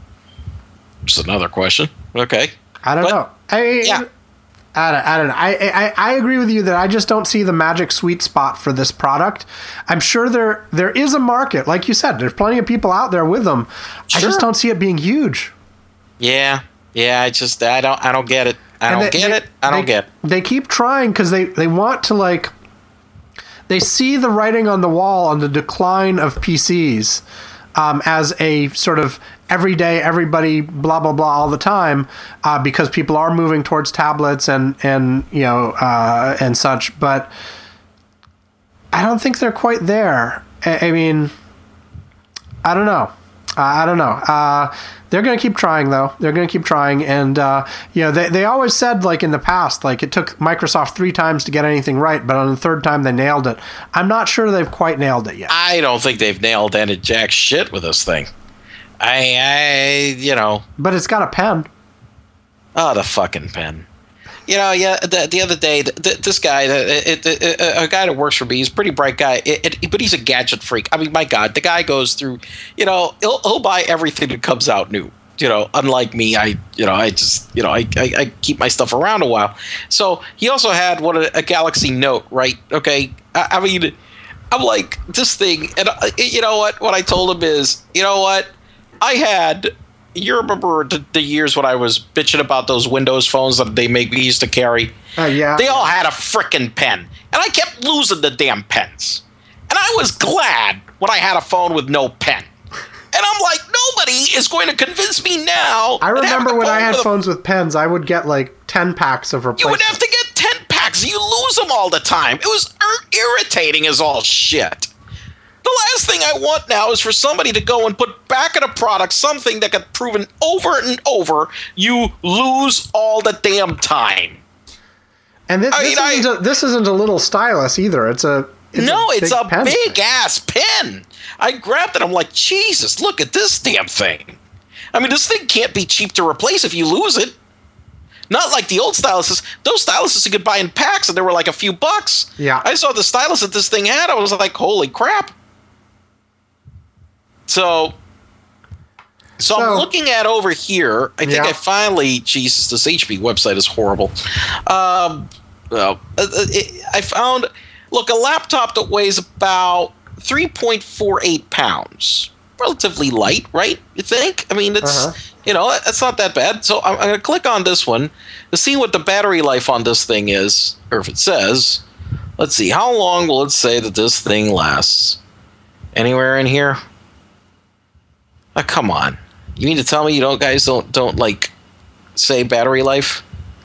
Just another question. Okay, I don't but, know. I, yeah. I don't, I don't know. I, I I agree with you that I just don't see the magic sweet spot for this product. I'm sure there there is a market. Like you said, there's plenty of people out there with them. Sure. I just don't see it being huge. Yeah. Yeah, I just I don't I don't get it. I don't they, get they, it. I don't they, get it. They keep trying because they, they want to like they see the writing on the wall on the decline of P Cs um, as a sort of every day, everybody, blah, blah, blah, all the time, uh, because people are moving towards tablets and, and you know, uh, and such. But I don't think they're quite there. I, I mean, I don't know. Uh, I don't know. Uh, they're going to keep trying, though. They're going to keep trying. And, uh, you know, they, they always said, like, in the past, like, it took Microsoft three times to get anything right, but on the third time they nailed it. I'm not sure they've quite nailed it yet. I don't think they've nailed any jack shit with this thing. I, I, you know. But it's got a pen. Oh, the fucking pen. You know, yeah, the, the other day, the, the, this guy, the, it, the, a guy that works for me, he's a pretty bright guy, it, it, but he's a gadget freak. I mean, my God, the guy goes through, you know, he'll, he'll buy everything that comes out new. You know, unlike me, I, you know, I just, you know, I, I, I keep my stuff around a while. So he also had what a, a Galaxy Note, right? Okay. I, I mean, I'm like, this thing, and uh, you know what? What I told him is, you know what? I had, you remember the, the years when I was bitching about those Windows phones that they make me used to carry? Uh, yeah. They all had a frickin' pen. And I kept losing the damn pens. And I was glad when I had a phone with no pen. And I'm like, nobody is going to convince me now. I remember when I had phones with pens, I would get like ten packs of replacements. You would have to get all the time. It was ir- irritating as all shit. The last thing I want now is for somebody to go and put back in a product something that got proven over and over you lose all the damn time. And this, this, I mean, isn't I, a, this isn't a little stylus either. It's a it's no, a it's a pen big thing. ass pen. I grabbed it. I'm like, Jesus, look at this damn thing. I mean, this thing can't be cheap to replace if you lose it. Not like the old styluses. Those styluses you could buy in packs, and they were like a few bucks. Yeah. I saw the stylus that this thing had. I was like, holy crap. So, so, So- I'm looking at over here. I think Yeah. I finally, Jesus, this H P website is horrible. Um, well, uh, it, I found, look, a laptop that weighs about three point four eight pounds. Relatively light, right? You think? I mean, it's, Uh-huh. you know, it's not that bad. So I'm, I'm going to click on this one to see what the battery life on this thing is, or if it says. Let's see. How long will it say that this thing lasts? Anywhere in here? Oh, come on. You mean to tell me you don't, guys don't, don't like, say battery life?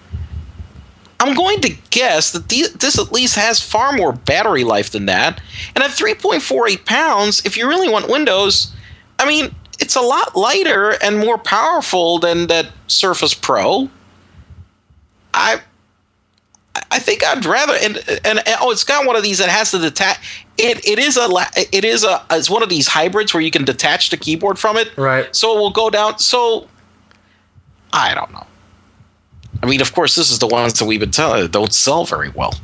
I'm going to guess that the, this at least has far more battery life than that. And at three point four eight pounds, if you really want Windows, I mean, it's a lot lighter and more powerful than that Surface Pro. I I think I'd rather and, and and oh, it's got one of these that has to detach. It it is a it is a it's one of these hybrids where you can detach the keyboard from it. Right. So it will go down. So I don't know. I mean, of course, this is the ones that we've been telling don't sell very well.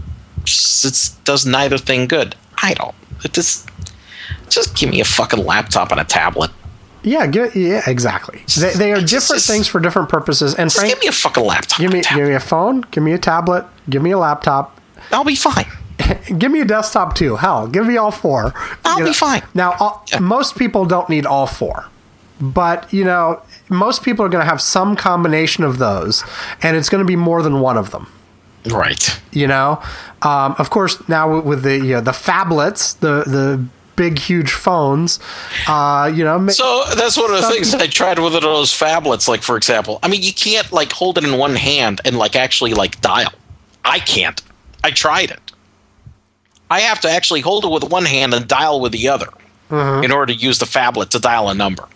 It does neither thing good. I don't. It just just give me a fucking laptop and a tablet. Yeah, get, yeah, exactly. They, they are Just- different just- things for different purposes. And Just Frank, give me a fucking laptop. give me and a give tablet. me a phone, give me a tablet, give me a laptop, I'll be fine. give me a desktop too. Hell, give me all four. I'll You be know, fine. Now, all, most people don't need all four, but you know, most people are going to have some combination of those, and it's going to be more than one of them. Right. You know, um, of course, now with the you know, the phablets, the the big huge phones, uh, you know. ma- So that's one of the Some- things I tried with those phablets. Like, for example, I mean, you can't like hold it in one hand and like actually like dial. I can't. I tried it. I have to actually hold it with one hand and dial with the other in order to use the phablet to dial a number.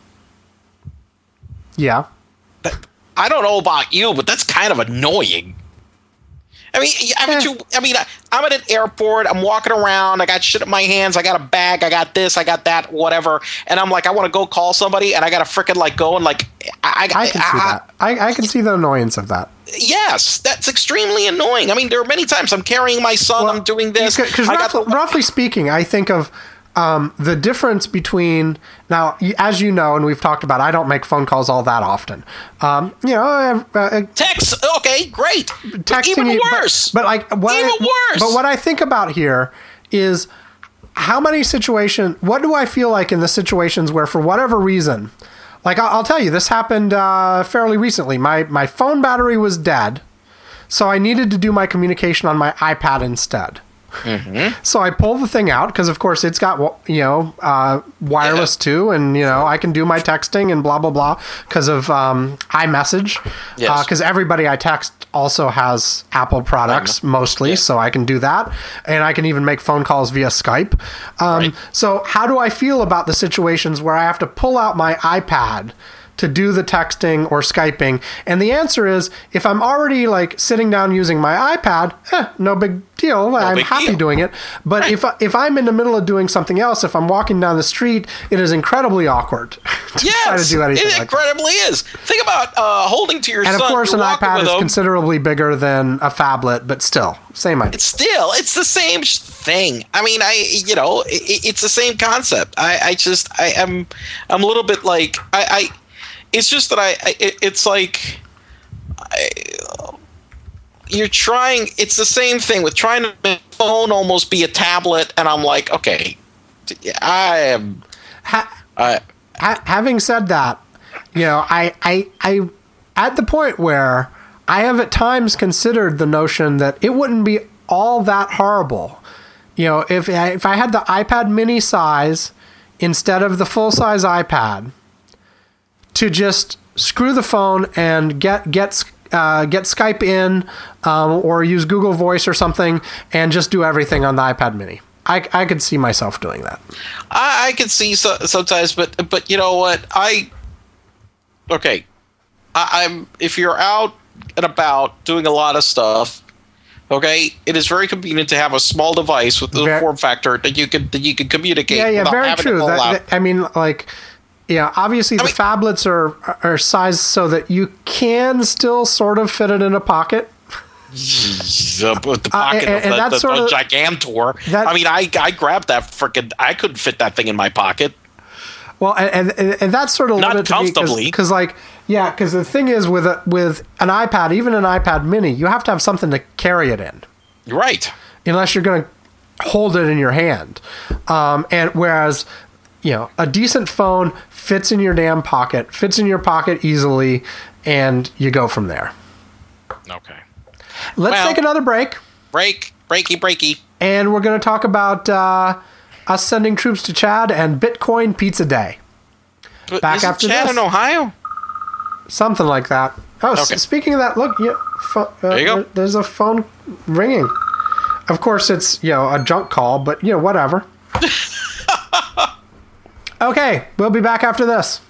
yeah. I don't know about you, but that's kind of annoying. I mean, I mean, Eh. you, I mean, I, I'm at an airport. I'm walking around. I got shit in my hands. I got a bag. I got this. I got that. Whatever. And I'm like, I want to go call somebody, and I got to frickin' like go and like, I, I can see that. I, I can see the annoyance of that. Yes, that's extremely annoying. I mean, there are many times I'm carrying my son. I'm doing this. Because I got roughly, the- roughly speaking, I think of um, the difference between now, y- as you know, and we've talked about, I don't make phone calls all that often. Um, you know, uh, uh, text. Okay, great. texting Even you- but- worse. But, like, what Even I, worse. But what I think about here is how many situations. What do I feel like in the situations where, for whatever reason, like I'll, I'll tell you, this happened uh, fairly recently. My my phone battery was dead, so I needed to do my communication on my iPad instead. So I pull the thing out because, of course, it's got you know uh, wireless Yeah. too, and you know I can do my texting and blah blah blah because of um, iMessage. Yes. Because everybody I text also has Apple products mostly, Yeah. so I can do that, and I can even make phone calls via Skype. Um, Right. So how do I feel about the situations where I have to pull out my iPad to do the texting or Skyping? And the answer is, if I'm already like sitting down using my iPad, eh, no big deal. I'm big happy deal. doing it. But Right. if if I'm in the middle of doing something else, if I'm walking down the street, it is incredibly awkward to Yes, try to do anything it like that. incredibly is. Think about uh, holding to your And son. of course, you're an walking iPad with is him. considerably bigger than a phablet, but still, same idea. It's still, it's the same sh- thing. I mean, I, you know, it, it's the same concept. I, I just, I am, I'm a little bit like, I, I it's just that I, I it, it's like, I, you're trying. It's the same thing with trying to make a phone almost be a tablet, and I'm like, okay, I am, Ha- I. ha- having said that, you know, I, I, I, at the point where I have at times considered the notion that it wouldn't be all that horrible, you know, if I, if I had the iPad mini size instead of the full size iPad, to just screw the phone and get get uh, get Skype in um, or use Google Voice or something and just do everything on the iPad Mini. I, I could see myself doing that. I, I could see so, sometimes, but but you know what? I okay. I, I'm if you're out and about doing a lot of stuff, okay, it is very convenient to have a small device with the Ver- form factor that you can that you can communicate. Yeah, yeah, without very having true. to pull That, out. that- I mean, like, yeah, obviously I the mean- phablets are are sized so that you can still sort of fit it in a pocket. the, the pocket and- of and the, that's the, sort the of- Gigantor. that- I mean, I I grabbed that freaking. I couldn't fit that thing in my pocket. Well, and and, and that's sort of Not limited to me comfortably. because, like, yeah, because the thing is with a, with an iPad, even an iPad Mini, you have to have something to carry it in, Right. unless you're going to hold it in your hand. Um, and whereas, you know, a decent phone fits in your damn pocket, fits in your pocket easily, and you go from there. Okay. Let's Well- take another break. Break. Breaky. Breaky. And we're going to talk about uh, us sending troops to Chad and Bitcoin Pizza Day. But Back isn't after Chad this. in Ohio? Something like that. Oh, s- Okay. speaking of that, look, yeah, pho- uh, There you go. there- there's a phone ringing. Of course, it's, you know, a junk call, but, you know, whatever. Okay, we'll be back after this.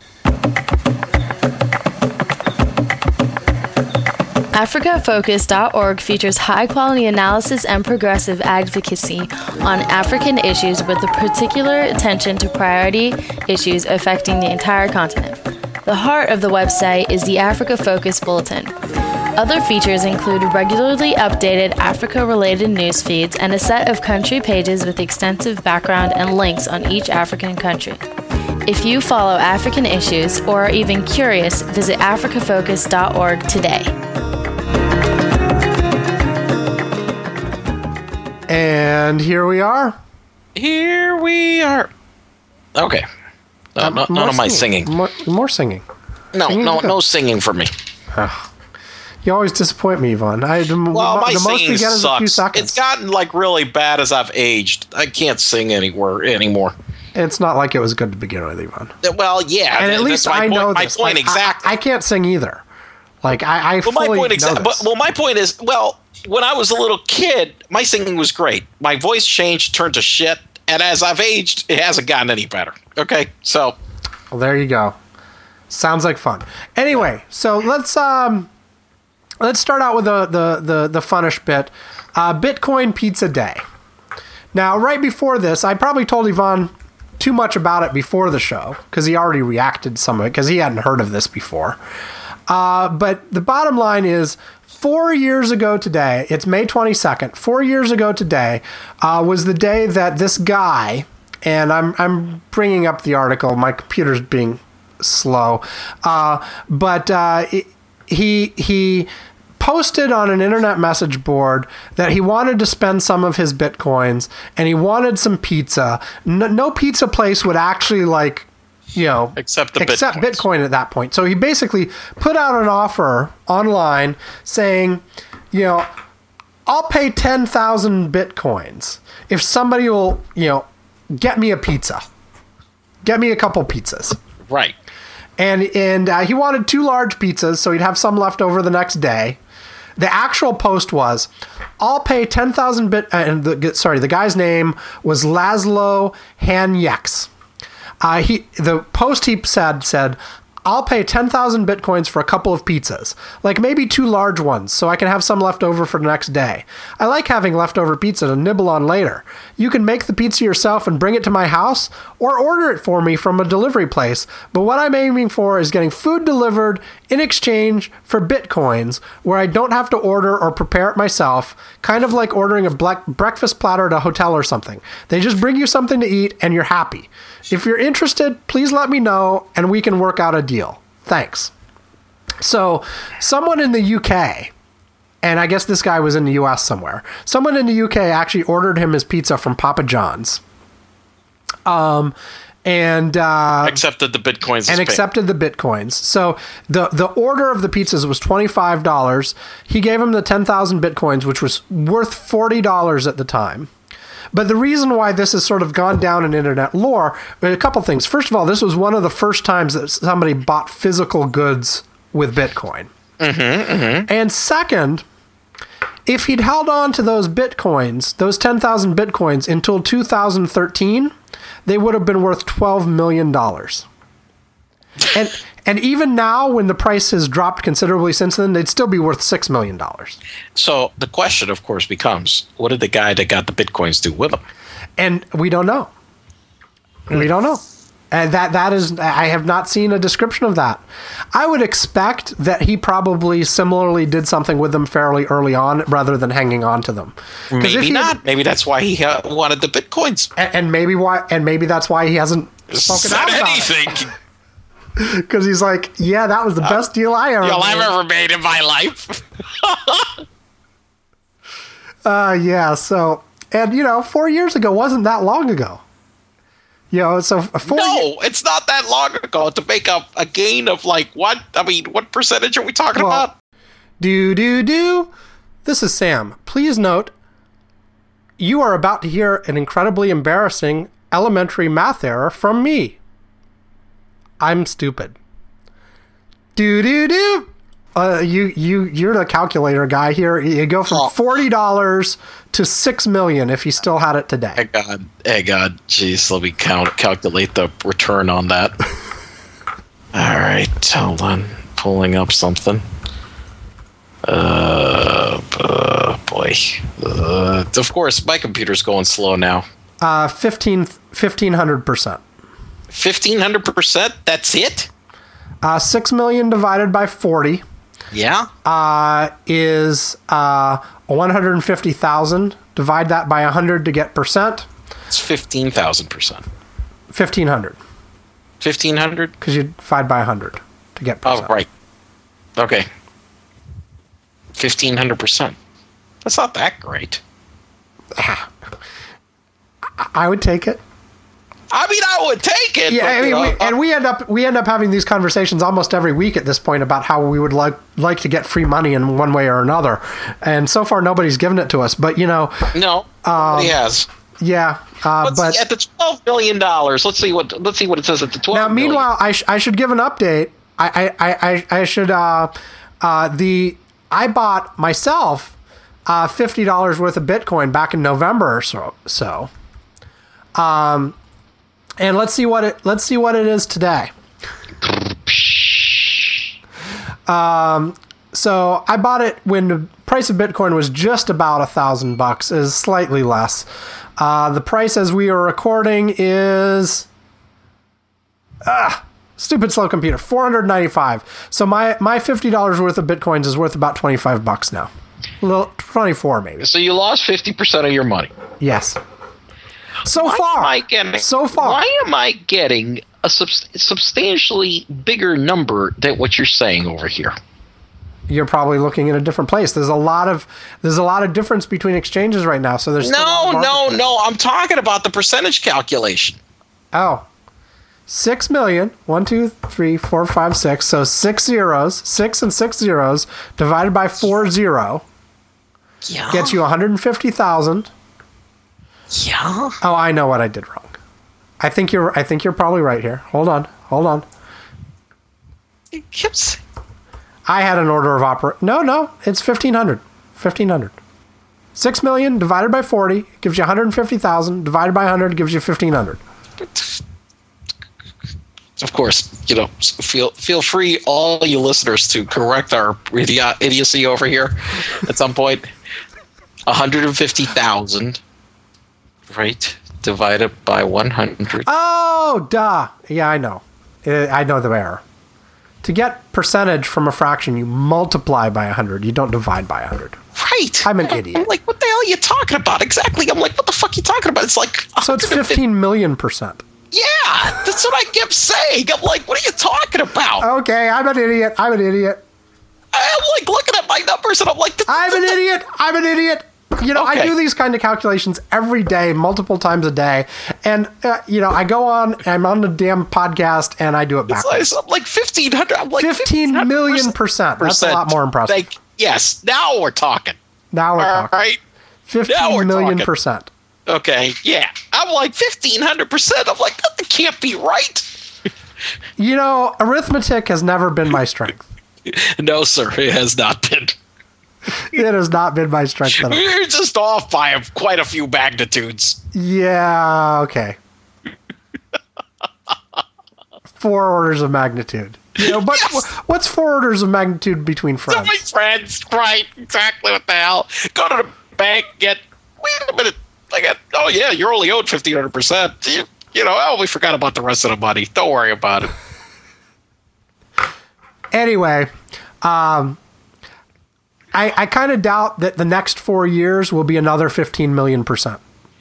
Africa Focus dot org features high-quality analysis and progressive advocacy on African issues with a particular attention to priority issues affecting the entire continent. The heart of the website is the Africa Focus Bulletin. Other features include regularly updated Africa-related news feeds and a set of country pages with extensive background and links on each African country. If you follow African issues or are even curious, visit Africa Focus dot org today. And here we are. Here we are. Okay. No, no, More none of my singing. More, more singing. No, singing no, is good. no singing for me. You always disappoint me, Yvonne. I, the, Well, my the most we singing get is a few sucks. seconds. It's gotten like really bad as I've aged. I can't sing anywhere anymore. It's not like it was good to begin with, Yvonne. Well, yeah, And at that's least my I point, know my this. point Like, I- exactly. I, I can't sing either. Like, I, I well, my fully point know exactly. this. Well, my point is, well, when I was a little kid, my singing was great. My voice changed, turned to shit, and as I've aged, it hasn't gotten any better. Okay, so Well, there you go. Sounds like fun. Anyway, so let's um, let's start out with the the the, the funnish bit. Uh, Bitcoin Pizza Day. Now, right before this, I probably told Yvonne too much about it before the show because he already reacted to some of it because he hadn't heard of this before. Uh, but the bottom line is, four years ago today, it's May twenty-second, four years ago today, uh, was the day that this guy, and I'm I'm bringing up the article, my computer's being slow, uh, but uh, it, he he posted on an internet message board that he wanted to spend some of his Bitcoins, and he wanted some pizza. No, no pizza place would actually, like, you know, Accept the accept Bitcoins. Bitcoin at that point. So he basically put out an offer online saying, you know, I'll pay ten thousand Bitcoins if somebody will, you know, get me a pizza. Get me a couple pizzas. right. And and uh, he wanted two large pizzas, so he'd have some left over the next day. The actual post was, I'll pay ten thousand bit, uh, and the, sorry, the guy's name was Laszlo Hanyeks. Uh, he the post he said said, I'll pay ten thousand Bitcoins for a couple of pizzas, like maybe two large ones, so I can have some left over for the next day. I like having leftover pizza to nibble on later. You can make the pizza yourself and bring it to my house, or order it for me from a delivery place, but what I'm aiming for is getting food delivered in exchange for Bitcoins, where I don't have to order or prepare it myself, kind of like ordering a black breakfast platter at a hotel or something. They just bring you something to eat and you're happy. If you're interested, please let me know and we can work out a deal. Thanks. So, someone in the U K, and I guess this guy was in the U S somewhere, someone in the U K actually ordered him his pizza from Papa John's. Um, and uh, Accepted the Bitcoins. as and paid. accepted the Bitcoins. So the the order of the pizzas was twenty-five dollars. He gave him the ten thousand Bitcoins, which was worth forty dollars at the time. But the reason why this has sort of gone down in internet lore, a couple things. First of all, this was one of the first times that somebody bought physical goods with Bitcoin. Mm-hmm, mm-hmm. And second, if he'd held on to those bitcoins, those ten thousand bitcoins until two thousand thirteen, they would have been worth twelve million dollars. And and even now, when the price has dropped considerably since then, they'd still be worth six million dollars. So the question, of course, becomes, what did the guy that got the bitcoins do with them? And we don't know. We don't know. And that that is, I have not seen a description of that. I would expect that he probably similarly did something with them fairly early on rather than hanging on to them. Maybe not. Had, maybe that's why he uh, wanted the bitcoins. And, and maybe why. And maybe that's why he hasn't spoken out about anything. Because he's like, yeah, that was the uh, best deal I ever deal made. I've ever made in my life. uh, yeah. So, and you know, four years ago wasn't that long ago. You know, so four no, years, it's not that long ago to make up a gain of like what? I mean, what percentage are we talking well, about? Do do do. This is Sam. Please note, you are about to hear an incredibly embarrassing elementary math error from me. I'm stupid. Do do do. Uh, you you you're the calculator guy here. You go from forty dollars to six million if you still had it today. Hey God, hey God, jeez, let me count calculate the return on that. All right, hold on, pulling up something. Uh, uh boy, uh, of course my computer's going slow now. Uh, fifteen fifteen hundred percent. Fifteen hundred percent. That's it. Uh, six million divided by forty. Yeah. Uh, is uh, one hundred fifty thousand. Divide that by one hundred to get percent. It's fifteen thousand percent. fifteen hundred. fifteen hundred? Because you divide by one hundred to get percent. Oh, right. Okay. fifteen hundred percent. That's not that great. I would take it. I mean, I would take it. Yeah, but, I mean, know, we, uh, and we end up we end up having these conversations almost every week at this point about how we would like like to get free money in one way or another, and so far nobody's given it to us. But you know, no, um, he has. Yeah, uh, let's but see, at the twelve million dollars, let's see what let's see what it says at the twelve. Now, meanwhile, I, sh- I should give an update. I I I, I should uh, uh, the I bought myself uh, fifty dollars worth of Bitcoin back in November or so. So, um. And let's see what it let's see what it is today. Um, so I bought it when the price of Bitcoin was just about a thousand bucks, is slightly less. Uh, the price as we are recording is ah stupid slow computer four hundred ninety-five. So my my fifty dollars worth of Bitcoins is worth about twenty-five bucks now, a little twenty-four maybe. So you lost fifty percent of your money. Yes. So why far, am I getting, so far, why am I getting a sub- substantially bigger number than what you're saying over here? You're probably looking in a different place. There's a lot of there's a lot of difference between exchanges right now. So there's no, no, no. I'm talking about the percentage calculation. Oh, six million. One, two, three, four, five, six. So six zeros, six and six zeros divided by four zero. Yeah. Gets you one hundred fifty thousand. Yeah. Oh, I know what I did wrong. I think you're. I think you're probably right here. Hold on. Hold on. It keeps. I had an order of oper. No, no. It's fifteen hundred. Fifteen hundred. Six million divided by forty gives you one hundred fifty thousand. Divided by hundred gives you fifteen hundred. Of course, you know. Feel feel free, all you listeners, to correct our idiocy over here at some point. One hundred fifty thousand. Right, divided by one hundred. Oh, duh. Yeah, I know. I know the error. To get percentage from a fraction, you multiply by one hundred. You don't divide by one hundred. Right. I'm an idiot. I'm like, what the hell are you talking about? Exactly. I'm like, what the fuck are you talking about? It's like... So it's fifteen million percent. Yeah, that's what I kept saying. I'm like, what are you talking about? Okay, I'm an idiot. I'm an idiot. I'm like looking at my numbers and I'm like... I'm an idiot. I'm an idiot. You know, okay. I do these kind of calculations every day, multiple times a day. And, uh, you know, I go on, I'm on the damn podcast, and I do it backwards. It's like, I'm like fifteen hundred. I'm like fifteen million percent. That's a lot more impressive. Like, yes, now we're talking. Now we're All talking. Right. fifteen million percent. Okay, yeah. I'm like fifteen hundred percent. I'm like, that can't be right. You know, arithmetic has never been my strength. No, sir, it has not been. It has not been my strength at all. You're just off by a, quite a few magnitudes. Yeah, okay. Four orders of magnitude. You know, but Yes. what's four orders of magnitude between So friends? my friends, right? Exactly what the hell? Go to the bank, get. Wait a minute. I got. Oh yeah, you're only owed fifteen hundred percent. You, you know. Oh, we forgot about the rest of the money. Don't worry about it. Anyway, um, I, I kind of doubt that the next four years will be another fifteen million percent.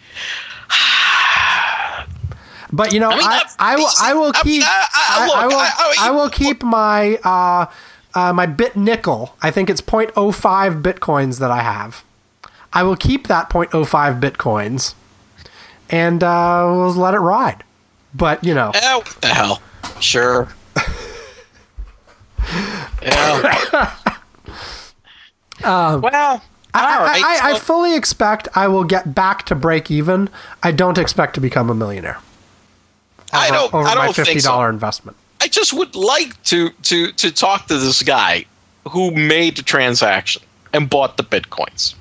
But you know, I mean, I, that's- I will I will I mean, keep I- I- I, look, I will I- I- I will keep my uh, uh, my bit nickel. I think it's zero point zero five bitcoins that I have. I will keep that zero point zero five bitcoins, and uh, we'll let it ride. But you know, Eh, what the hell? Sure. Yeah. Um, well, I, all right. I, I, I so- fully expect I will get back to break even. I don't expect to become a millionaire. I don't. over I my don't fifty think dollar so. investment. I just would like to to to talk to this guy who made the transaction and bought the bitcoins.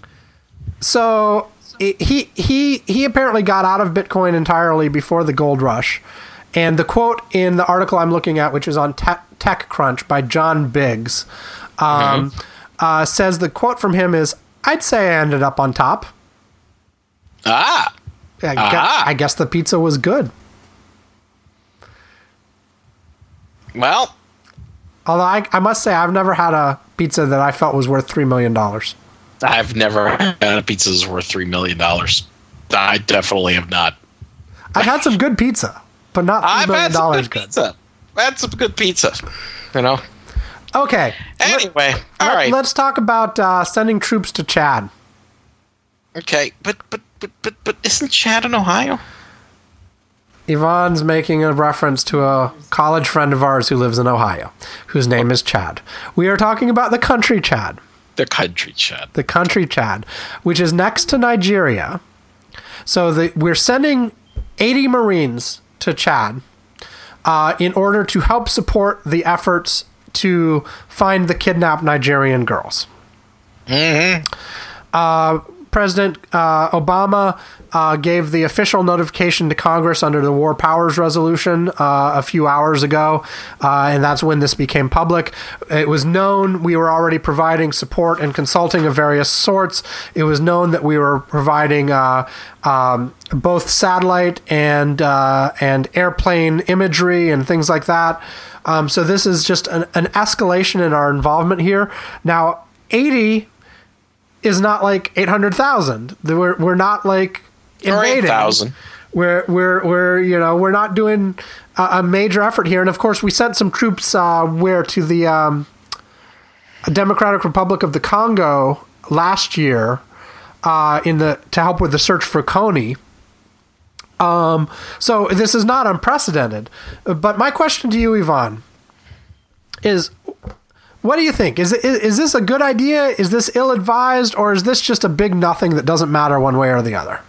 So he he he apparently got out of Bitcoin entirely before the gold rush, and the quote in the article I'm looking at, which is on Te- TechCrunch by John Biggs, um, Mm-hmm. uh, says the quote from him is, "I'd say I ended up on top. Ah, I, Ah. guess, I guess the pizza was good." well, Although I, I must say I've never had a pizza that I felt was worth three million dollars. I've never had a pizza that's worth three million dollars. I definitely have not. I've had some good pizza, but not three I've million had some dollars good good. pizza. I've had some good pizza. You know. Okay. Anyway, all Let, right. Let's talk about uh, sending troops to Chad. Okay, but but but but but isn't Chad in Ohio? Yvonne's making a reference to a college friend of ours who lives in Ohio, whose name is Chad. We are talking about the country Chad. The country Chad. The country Chad, which is next to Nigeria. So the, we're sending eighty Marines to Chad uh, in order to help support the efforts to find the kidnapped Nigerian girls. Mm-hmm. Uh, President uh, Obama uh, gave the official notification to Congress under the War Powers Resolution uh, a few hours ago, uh, and that's when this became public. It was known we were already providing support and consulting of various sorts. It was known that we were providing uh, um, both satellite and uh, and airplane imagery and things like that. Um, so this is just an, an escalation in our involvement here. Now, eighty is not like eight hundred thousand. We're, we're not like invading. eight thousand. We're, we're, we're, you know, we're not doing a, a major effort here. And of course, we sent some troops uh, where to the um, Democratic Republic of the Congo last year uh, in the to help with the search for Kony. Um, so this is not unprecedented. But my question to you, Yvonne, is what do you think? Is, it, is this a good idea? Is this ill-advised? Or is this just a big nothing that doesn't matter one way or the other?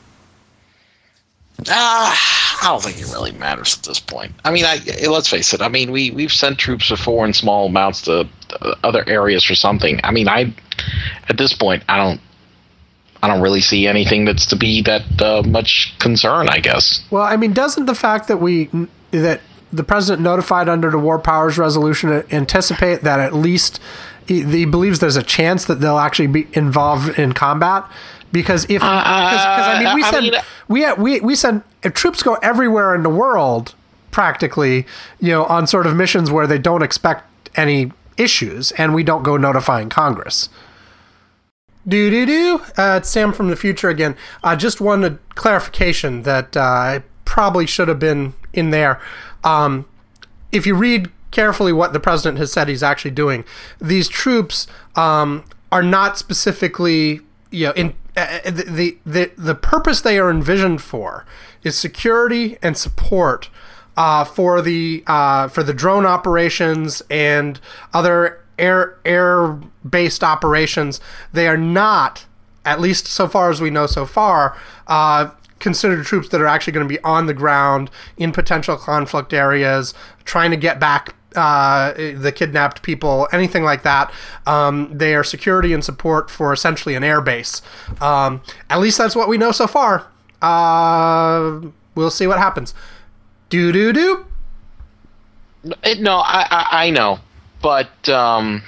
Ah, I don't think it really matters at this point. I mean, I, let's face it. I mean, we, we've sent troops before in small amounts to uh, other areas for something. I mean, I at this point, I don't I don't really see anything that's to be that uh, much concern, I guess. Well, I mean, doesn't the fact that we that the president notified under the War Powers Resolution anticipate that at least he, he believes there's a chance that they'll actually be involved in combat? Because if, because I mean, we I send mean- we we we send if troops go everywhere in the world practically, you know, on sort of missions where they don't expect any issues, and we don't go notifying Congress. Do do do. Uh, it's Sam from the future again. I uh, just wanted clarification that uh, I probably should have been in there. Um, if you read carefully what the president has said he's actually doing, these troops um, are not specifically, you know, in uh, the, the the purpose they are envisioned for is security and support uh, for the uh, for the drone operations and other air air based operations. They are not, at least so far as we know so far, uh, considered troops that are actually going to be on the ground in potential conflict areas, trying to get back uh, the kidnapped people, anything like that. Um, they are security and support for essentially an air base. Um, at least that's what we know so far. Uh, we'll see what happens. Do do do. No, I, I I know, but um,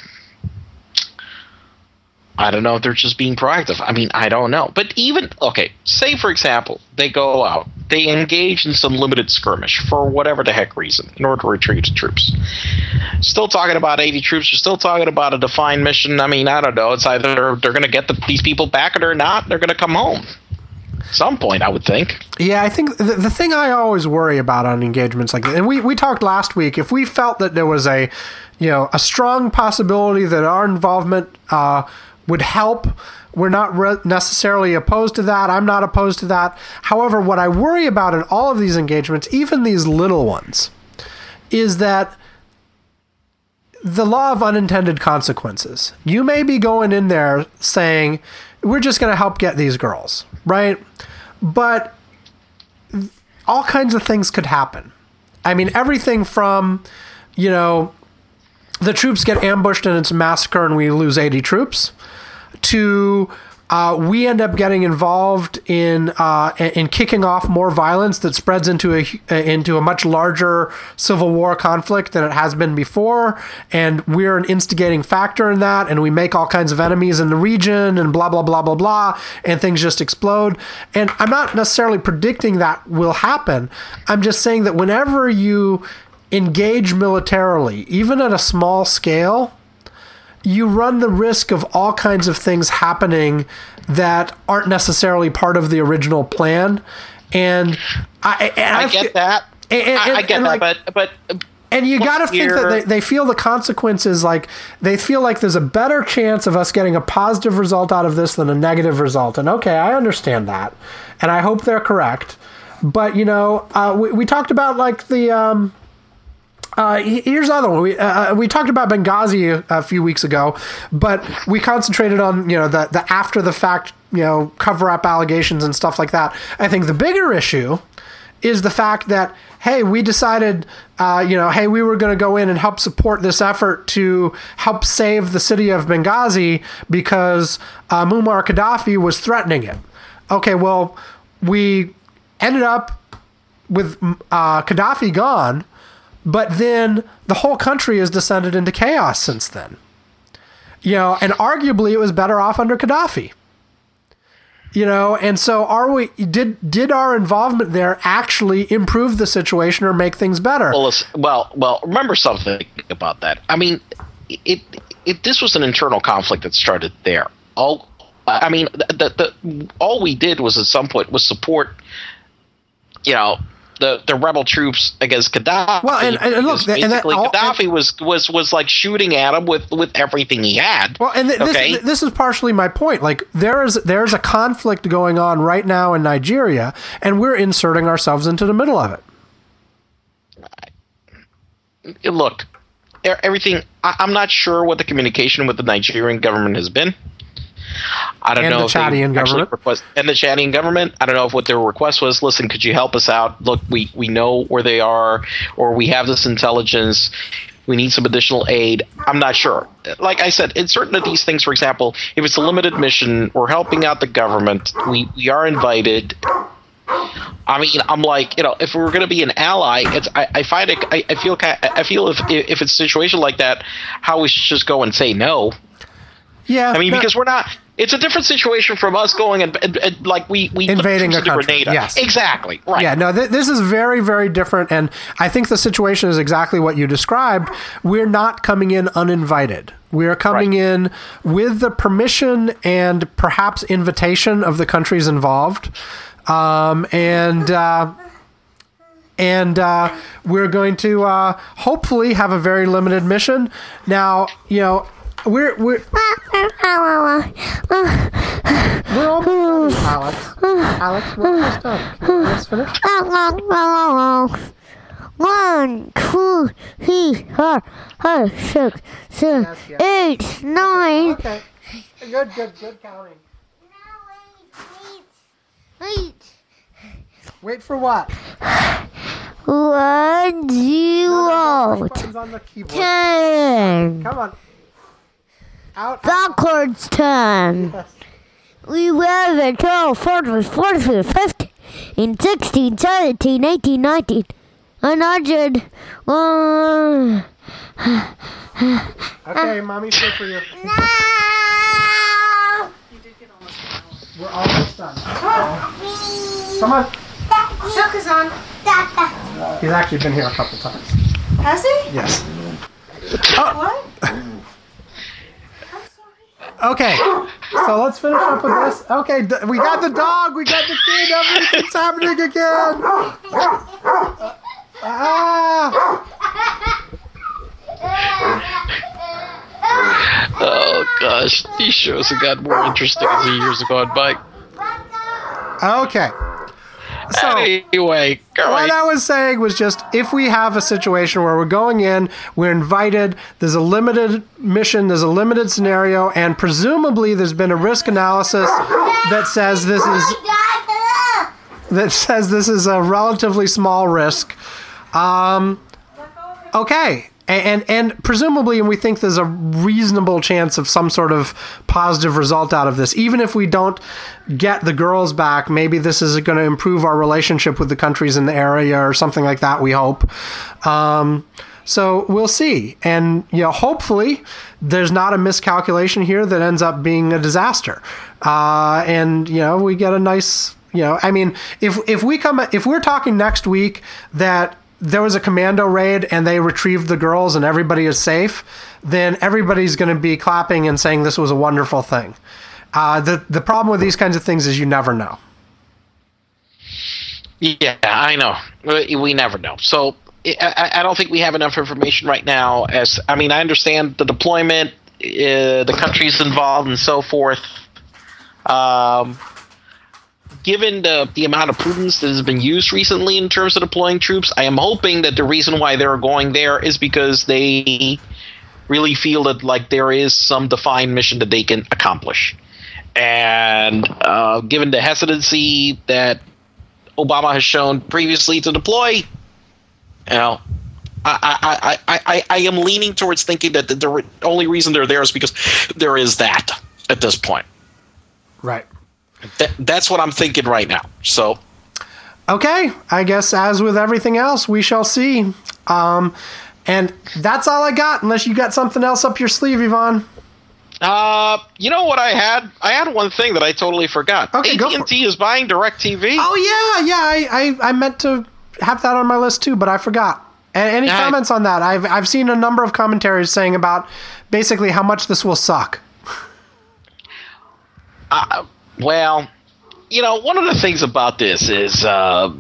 I don't know if they're just being proactive. I mean, I don't know. But even okay, say for example, they go out, they engage in some limited skirmish for whatever the heck reason in order to retrieve the troops. Still talking about eighty troops. You're still talking about a defined mission. I mean, I don't know. It's either they're going to get the, these people back or they're not. They're going to come home. Some point, I would think. Yeah, I think the, the thing I always worry about on engagements like this, and we, we talked last week, if we felt that there was a, you know, a strong possibility that our involvement uh, would help, we're not re- necessarily opposed to that. I'm not opposed to that. However, what I worry about in all of these engagements, even these little ones, is that the law of unintended consequences. You may be going in there saying, we're just going to help get these girls, right? But all kinds of things could happen. I mean, everything from, you know, the troops get ambushed and it's a massacre and we lose eighty troops, to uh, we end up getting involved in uh, in kicking off more violence that spreads into a into a much larger civil war conflict than it has been before, and we're an instigating factor in that, and we make all kinds of enemies in the region, and blah blah blah blah blah, and things just explode. And I'm not necessarily predicting that will happen. I'm just saying that whenever you engage militarily, even at a small scale, you run the risk of all kinds of things happening that aren't necessarily part of the original plan. And I, and I, I get that. And, and, I, I get that, like, but but and you got to think that they, they feel the consequences. Like they feel like there's a better chance of us getting a positive result out of this than a negative result. And okay, I understand that, and I hope they're correct. But you know, uh, we we talked about like the. Um, Uh, here's another one. We uh, we talked about Benghazi a, a few weeks ago, but we concentrated on, you know, the the after the fact, you know, cover up allegations and stuff like that. I think the bigger issue is the fact that, hey, we decided, uh, you know, hey, we were going to go in and help support this effort to help save the city of Benghazi because uh, Muammar Gaddafi was threatening it. Okay, well, we ended up with uh, Gaddafi gone. But then the whole country has descended into chaos since then. You know, and arguably it was better off under Gaddafi. You know, and so are we did did our involvement there actually improve the situation or make things better? Well, listen, well, well, remember something about that. I mean, it it this was an internal conflict that started there. All I mean, the the all we did was at some point was support, you know, The, the rebel troops against Gaddafi. Well, and, and look, basically and that, all, Gaddafi and, was, was was like shooting at him with, with everything he had. Well, and th- okay? this, this is partially my point. Like there is there's a conflict going on right now in Nigeria, and we're inserting ourselves into the middle of it. Look, everything. I, I'm not sure what the communication with the Nigerian government has been. I don't and know the if Chadian government. Request, and the Chadian government. I don't know if what their request was. Listen, could you help us out? Look, we, we know where they are, or we have this intelligence. We need some additional aid. I'm not sure. Like I said, in certain of these things, for example, if it's a limited mission, we're helping out the government. We we are invited. I mean, I'm like, you know, if we're going to be an ally, it's I, I find it. I, I feel I feel if if it's a situation like that, how we should just go and say no. Yeah, I mean, no, because we're not. It's a different situation from us going and, and, and like we we invading a country. Grenada. Yes, exactly. Right. Yeah, no, th- this is very, very different, and I think the situation is exactly what you described. We're not coming in uninvited. We are coming right. in with the permission and perhaps invitation of the countries involved, um, and. Uh, And uh, we're going to uh, hopefully have a very limited mission. Now, you know, we're we're we're almost done, Alex. Alex, we're almost done. Let's finish. One, two, three, four, five, six, seven, yes, yes. eight, nine. Okay. Good, good, good counting. Wait, wait, wait. Wait for what? One, zero, Buttons on the keyboard. ten. Come on. Out. Backwards ten. eleven, twelve, fourteen, fourteen, fifteen, sixteen, seventeen, eighteen, nineteen, one hundred. One. Okay, mommy's here for you. No. We're almost done. Come on. Silk is on. He's actually been here a couple times. Has he? Yes. What? Okay, so let's finish up with this. Okay, d- we got the dog, we got the kid, everything's happening again. Ah! Oh gosh, these shows have gotten more interesting as the years have gone by. Okay. So, anyway, go what ahead. I was saying was just if we have a situation where we're going in, we're invited, there's a limited mission, there's a limited scenario, and presumably there's been a risk analysis that says this is that says this is a relatively small risk. Um, okay. And, and and presumably, and we think there's a reasonable chance of some sort of positive result out of this. Even if we don't get the girls back, maybe this is going to improve our relationship with the countries in the area or something like that, we hope. Um, so we'll see. And, you know, hopefully there's not a miscalculation here that ends up being a disaster. Uh, and, you know, we get a nice, you know, I mean, if if we come, if we're talking next week that there was a commando raid and they retrieved the girls and everybody is safe, then everybody's going to be clapping and saying this was a wonderful thing. Uh, the the problem with these kinds of things is you never know. Yeah, I know. We, we never know. So I, I don't think we have enough information right now. As I mean, I understand the deployment, uh, the countries involved, and so forth. Um, given the the amount of prudence that has been used recently in terms of deploying troops, I am hoping that the reason why they're going there is because they really feel that like there is some defined mission that they can accomplish. And uh, given the hesitancy that Obama has shown previously to deploy, you know, I, I, I, I, I am leaning towards thinking that the, the only reason they're there is because there is that at this point. Right. That, that's what I'm thinking right now. So, okay, I guess as with everything else, we shall see. Um, and that's all I got, unless you got something else up your sleeve, Yvonne. Uh, you know what I had? I had one thing that I totally forgot. Okay, go A T and T is buying DirecTV. Oh yeah, yeah. I, I, I meant to have that on my list too, but I forgot. A- any I, comments on that? I've I've seen a number of commentaries saying about basically how much this will suck. Uh, well, you know, one of the things about this is, uh,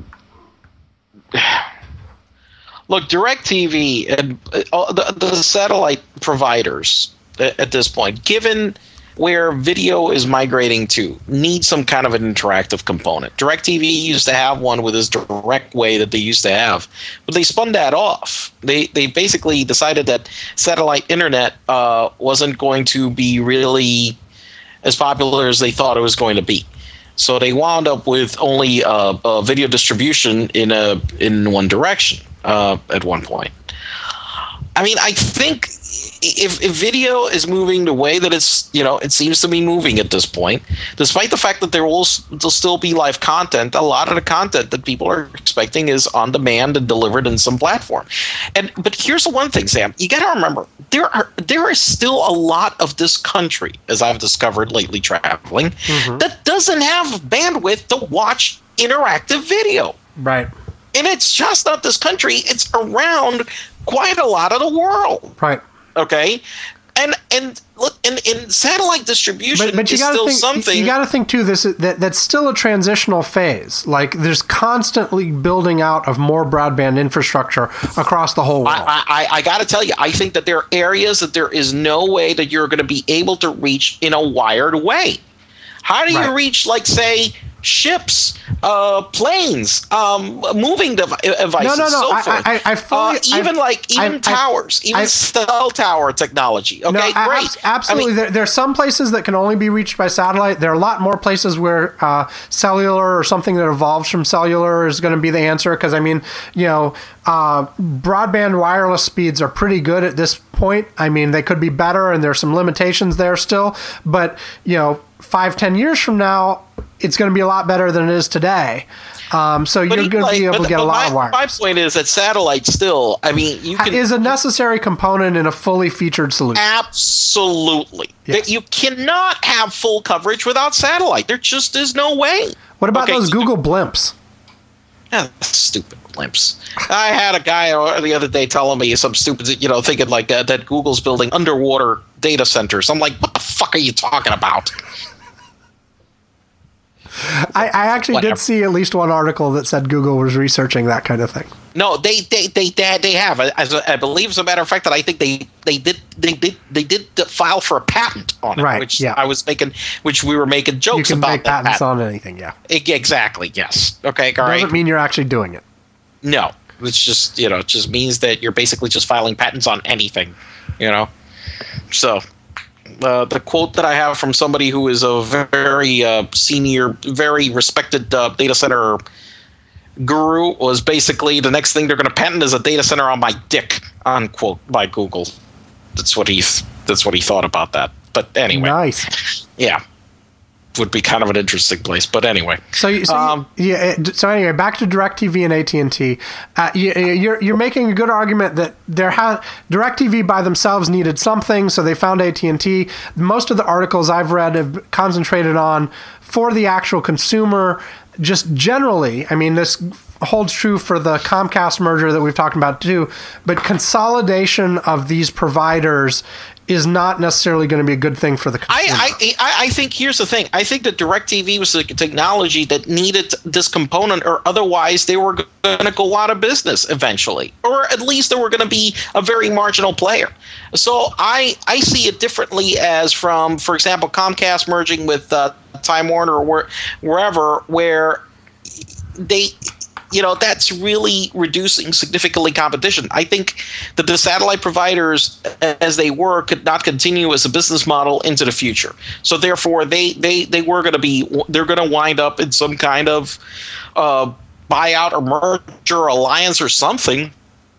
look, DirecTV and uh, the, the satellite providers at, at this point, given where video is migrating to, need some kind of an interactive component. DirecTV used to have one with this direct way that they used to have, but they spun that off. They they basically decided that satellite internet uh, wasn't going to be really as popular as they thought it was going to be. So they wound up with only uh, uh, video distribution in a in one direction uh, at one point. I mean, I think if, if video is moving the way that it's, you know, it seems to be moving at this point, despite the fact that there will there'll still be live content, a lot of the content that people are expecting is on demand and delivered in some platform. And but here's the one thing, Sam, you got to remember, there are there is still a lot of this country, as I've discovered lately traveling, mm-hmm. that doesn't have bandwidth to watch interactive video. Right. And it's just not this country, it's around quite a lot of the world. Right. Okay, and and look, in, in satellite distribution, but, but you is gotta still think, something. You got to think too. This is, that that's still a transitional phase. Like there's constantly building out of more broadband infrastructure across the whole world. I I, I got to tell you, I think that there are areas that there is no way that you're going to be able to reach in a wired way. How do you right. reach, like, say, ships, uh, planes, um, moving dev- devices, no, no, no. so I, forth. I, I fully, uh, even I, like even I, towers, I, even I, cell tower technology. Okay, no, great. Abs- absolutely. I mean, there, there are some places that can only be reached by satellite. There are a lot more places where uh, cellular or something that evolves from cellular is going to be the answer. Because I mean, you know, uh, broadband wireless speeds are pretty good at this point. I mean, they could be better, and there's some limitations there still. But you know, five, ten years from now, it's going to be a lot better than it is today. Um, so but you're going like, to be able but, to get a lot my, of wires. My point is that satellite still, I mean, you can, is a necessary component in a fully featured solution. Absolutely. Yes. You cannot have full coverage without satellite. There just is no way. What about okay, those Google blimps? Yeah, stupid blimps. I had a guy the other day telling me some stupid, you know, thinking like uh, that Google's building underwater data centers. I'm like, what the fuck are you talking about? I, I actually Whatever. did see at least one article that said Google was researching that kind of thing. No, they they they they, they have. I, I believe, as a matter of fact, that I think they they did they did they did file for a patent on it, right, which yeah. I was making, which we were making jokes you can about. make that patents patent. on anything, yeah. Exactly. Yes. Okay. All right. Doesn't mean you're actually doing it. No, it's just you know, it just means that you're basically just filing patents on anything, you know. So. Uh, the quote that I have from somebody who is a very uh, senior, very respected uh, data center guru was basically the next thing they're going to patent is a data center on my dick, unquote, by Google. That's what he that's what he thought about that. But anyway, nice. Yeah, would be kind of an interesting place. But anyway, so, you, so um, you, yeah. So anyway, back to DirecTV and A T and T. Uh, you, you're you're making a good argument that there ha- DirecTV by themselves needed something, so they found A T and T. Most of the articles I've read have concentrated on for the actual consumer. Just generally, I mean, this holds true for the Comcast merger that we've talked about too. But consolidation of these providers is not necessarily going to be a good thing for the consumer. I, I, I think here's the thing. I think that DirecTV was a technology that needed this component, or otherwise they were going to go out of business eventually, or at least they were going to be a very marginal player. So I I see it differently as from, for example, Comcast merging with uh, Time Warner or where, wherever, where they. You know, that's really reducing significantly competition. I think that the satellite providers, as they were, could not continue as a business model into the future. So therefore, they they they were going to be they're going to wind up in some kind of uh, buyout or merger or alliance or something.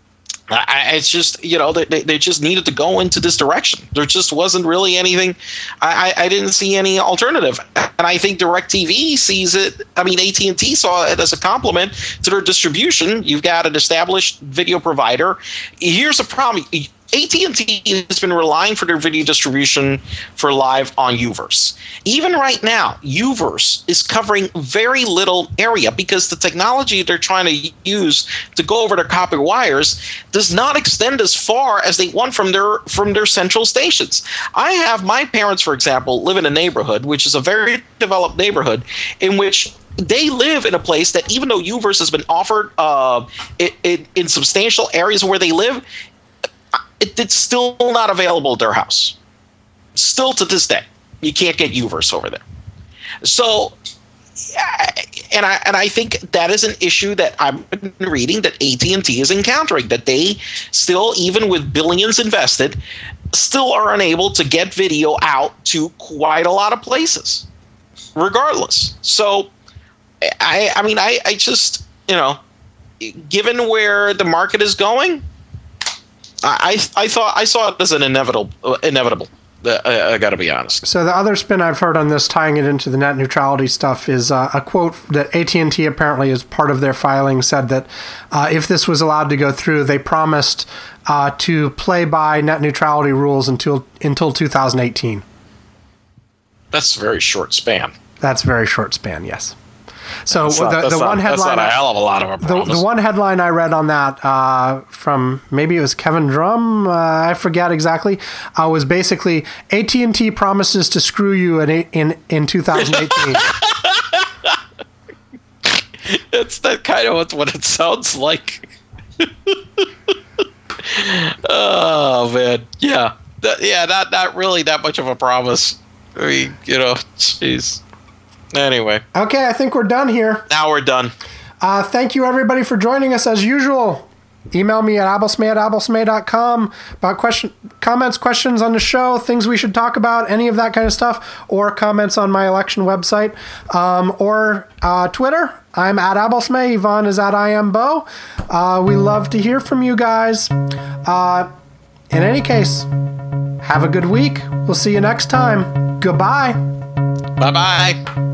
I, it's just, you know, they, they just needed to go into this direction. There just wasn't really anything. I, I didn't see any alternative. And I think DirecTV sees it. I mean, A T and T saw it as a compliment to their distribution. You've got an established video provider. Here's a problem. A T and T has been relying for their video distribution for live on U-verse. Even right now, U-verse is covering very little area because the technology they're trying to use to go over their copper wires does not extend as far as they want from their from their central stations. I have my parents, for example, live in a neighborhood, which is a very developed neighborhood, in which they live in a place that even though U-verse has been offered uh, it, it, in substantial areas where they live, It, it's still not available at their house. Still to this day, you can't get U-verse over there. So, and I and I think that is an issue that I've been reading that A T and T is encountering. That they still, even with billions invested, still are unable to get video out to quite a lot of places, regardless. So, I I mean I I just you know, given where the market is going. I I thought I saw it as an inevitable inevitable. Uh, I, I got to be honest. So the other spin I've heard on this, tying it into the net neutrality stuff, is uh, a quote that A T and T apparently, as part of their filing, said that uh, if this was allowed to go through, they promised uh, to play by net neutrality rules until until two thousand eighteen. That's a very short span. That's a very short span. Yes. So that's not, the, the not, one headline, that's not a hell of a lot of a the, the one headline I read on that uh, from maybe it was Kevin Drum, uh, I forget exactly, uh, was basically A T and T promises to screw you in in in two thousand eighteen. It's that kind of what it sounds like. Oh man, yeah, that, yeah, not not really that much of a promise. I mean, you know, jeez. Anyway. Okay, I think we're done here. Now we're done. Uh, thank you, everybody, for joining us as usual. Email me at abelsmay at abelsmay dot com about question, comments, questions on the show, things we should talk about, any of that kind of stuff, or comments on my election website, um, or uh, Twitter. I'm at abelsmay. Yvonne is at iambo. Uh, we love to hear from you guys. Uh, in any case, have a good week. We'll see you next time. Goodbye. Bye-bye.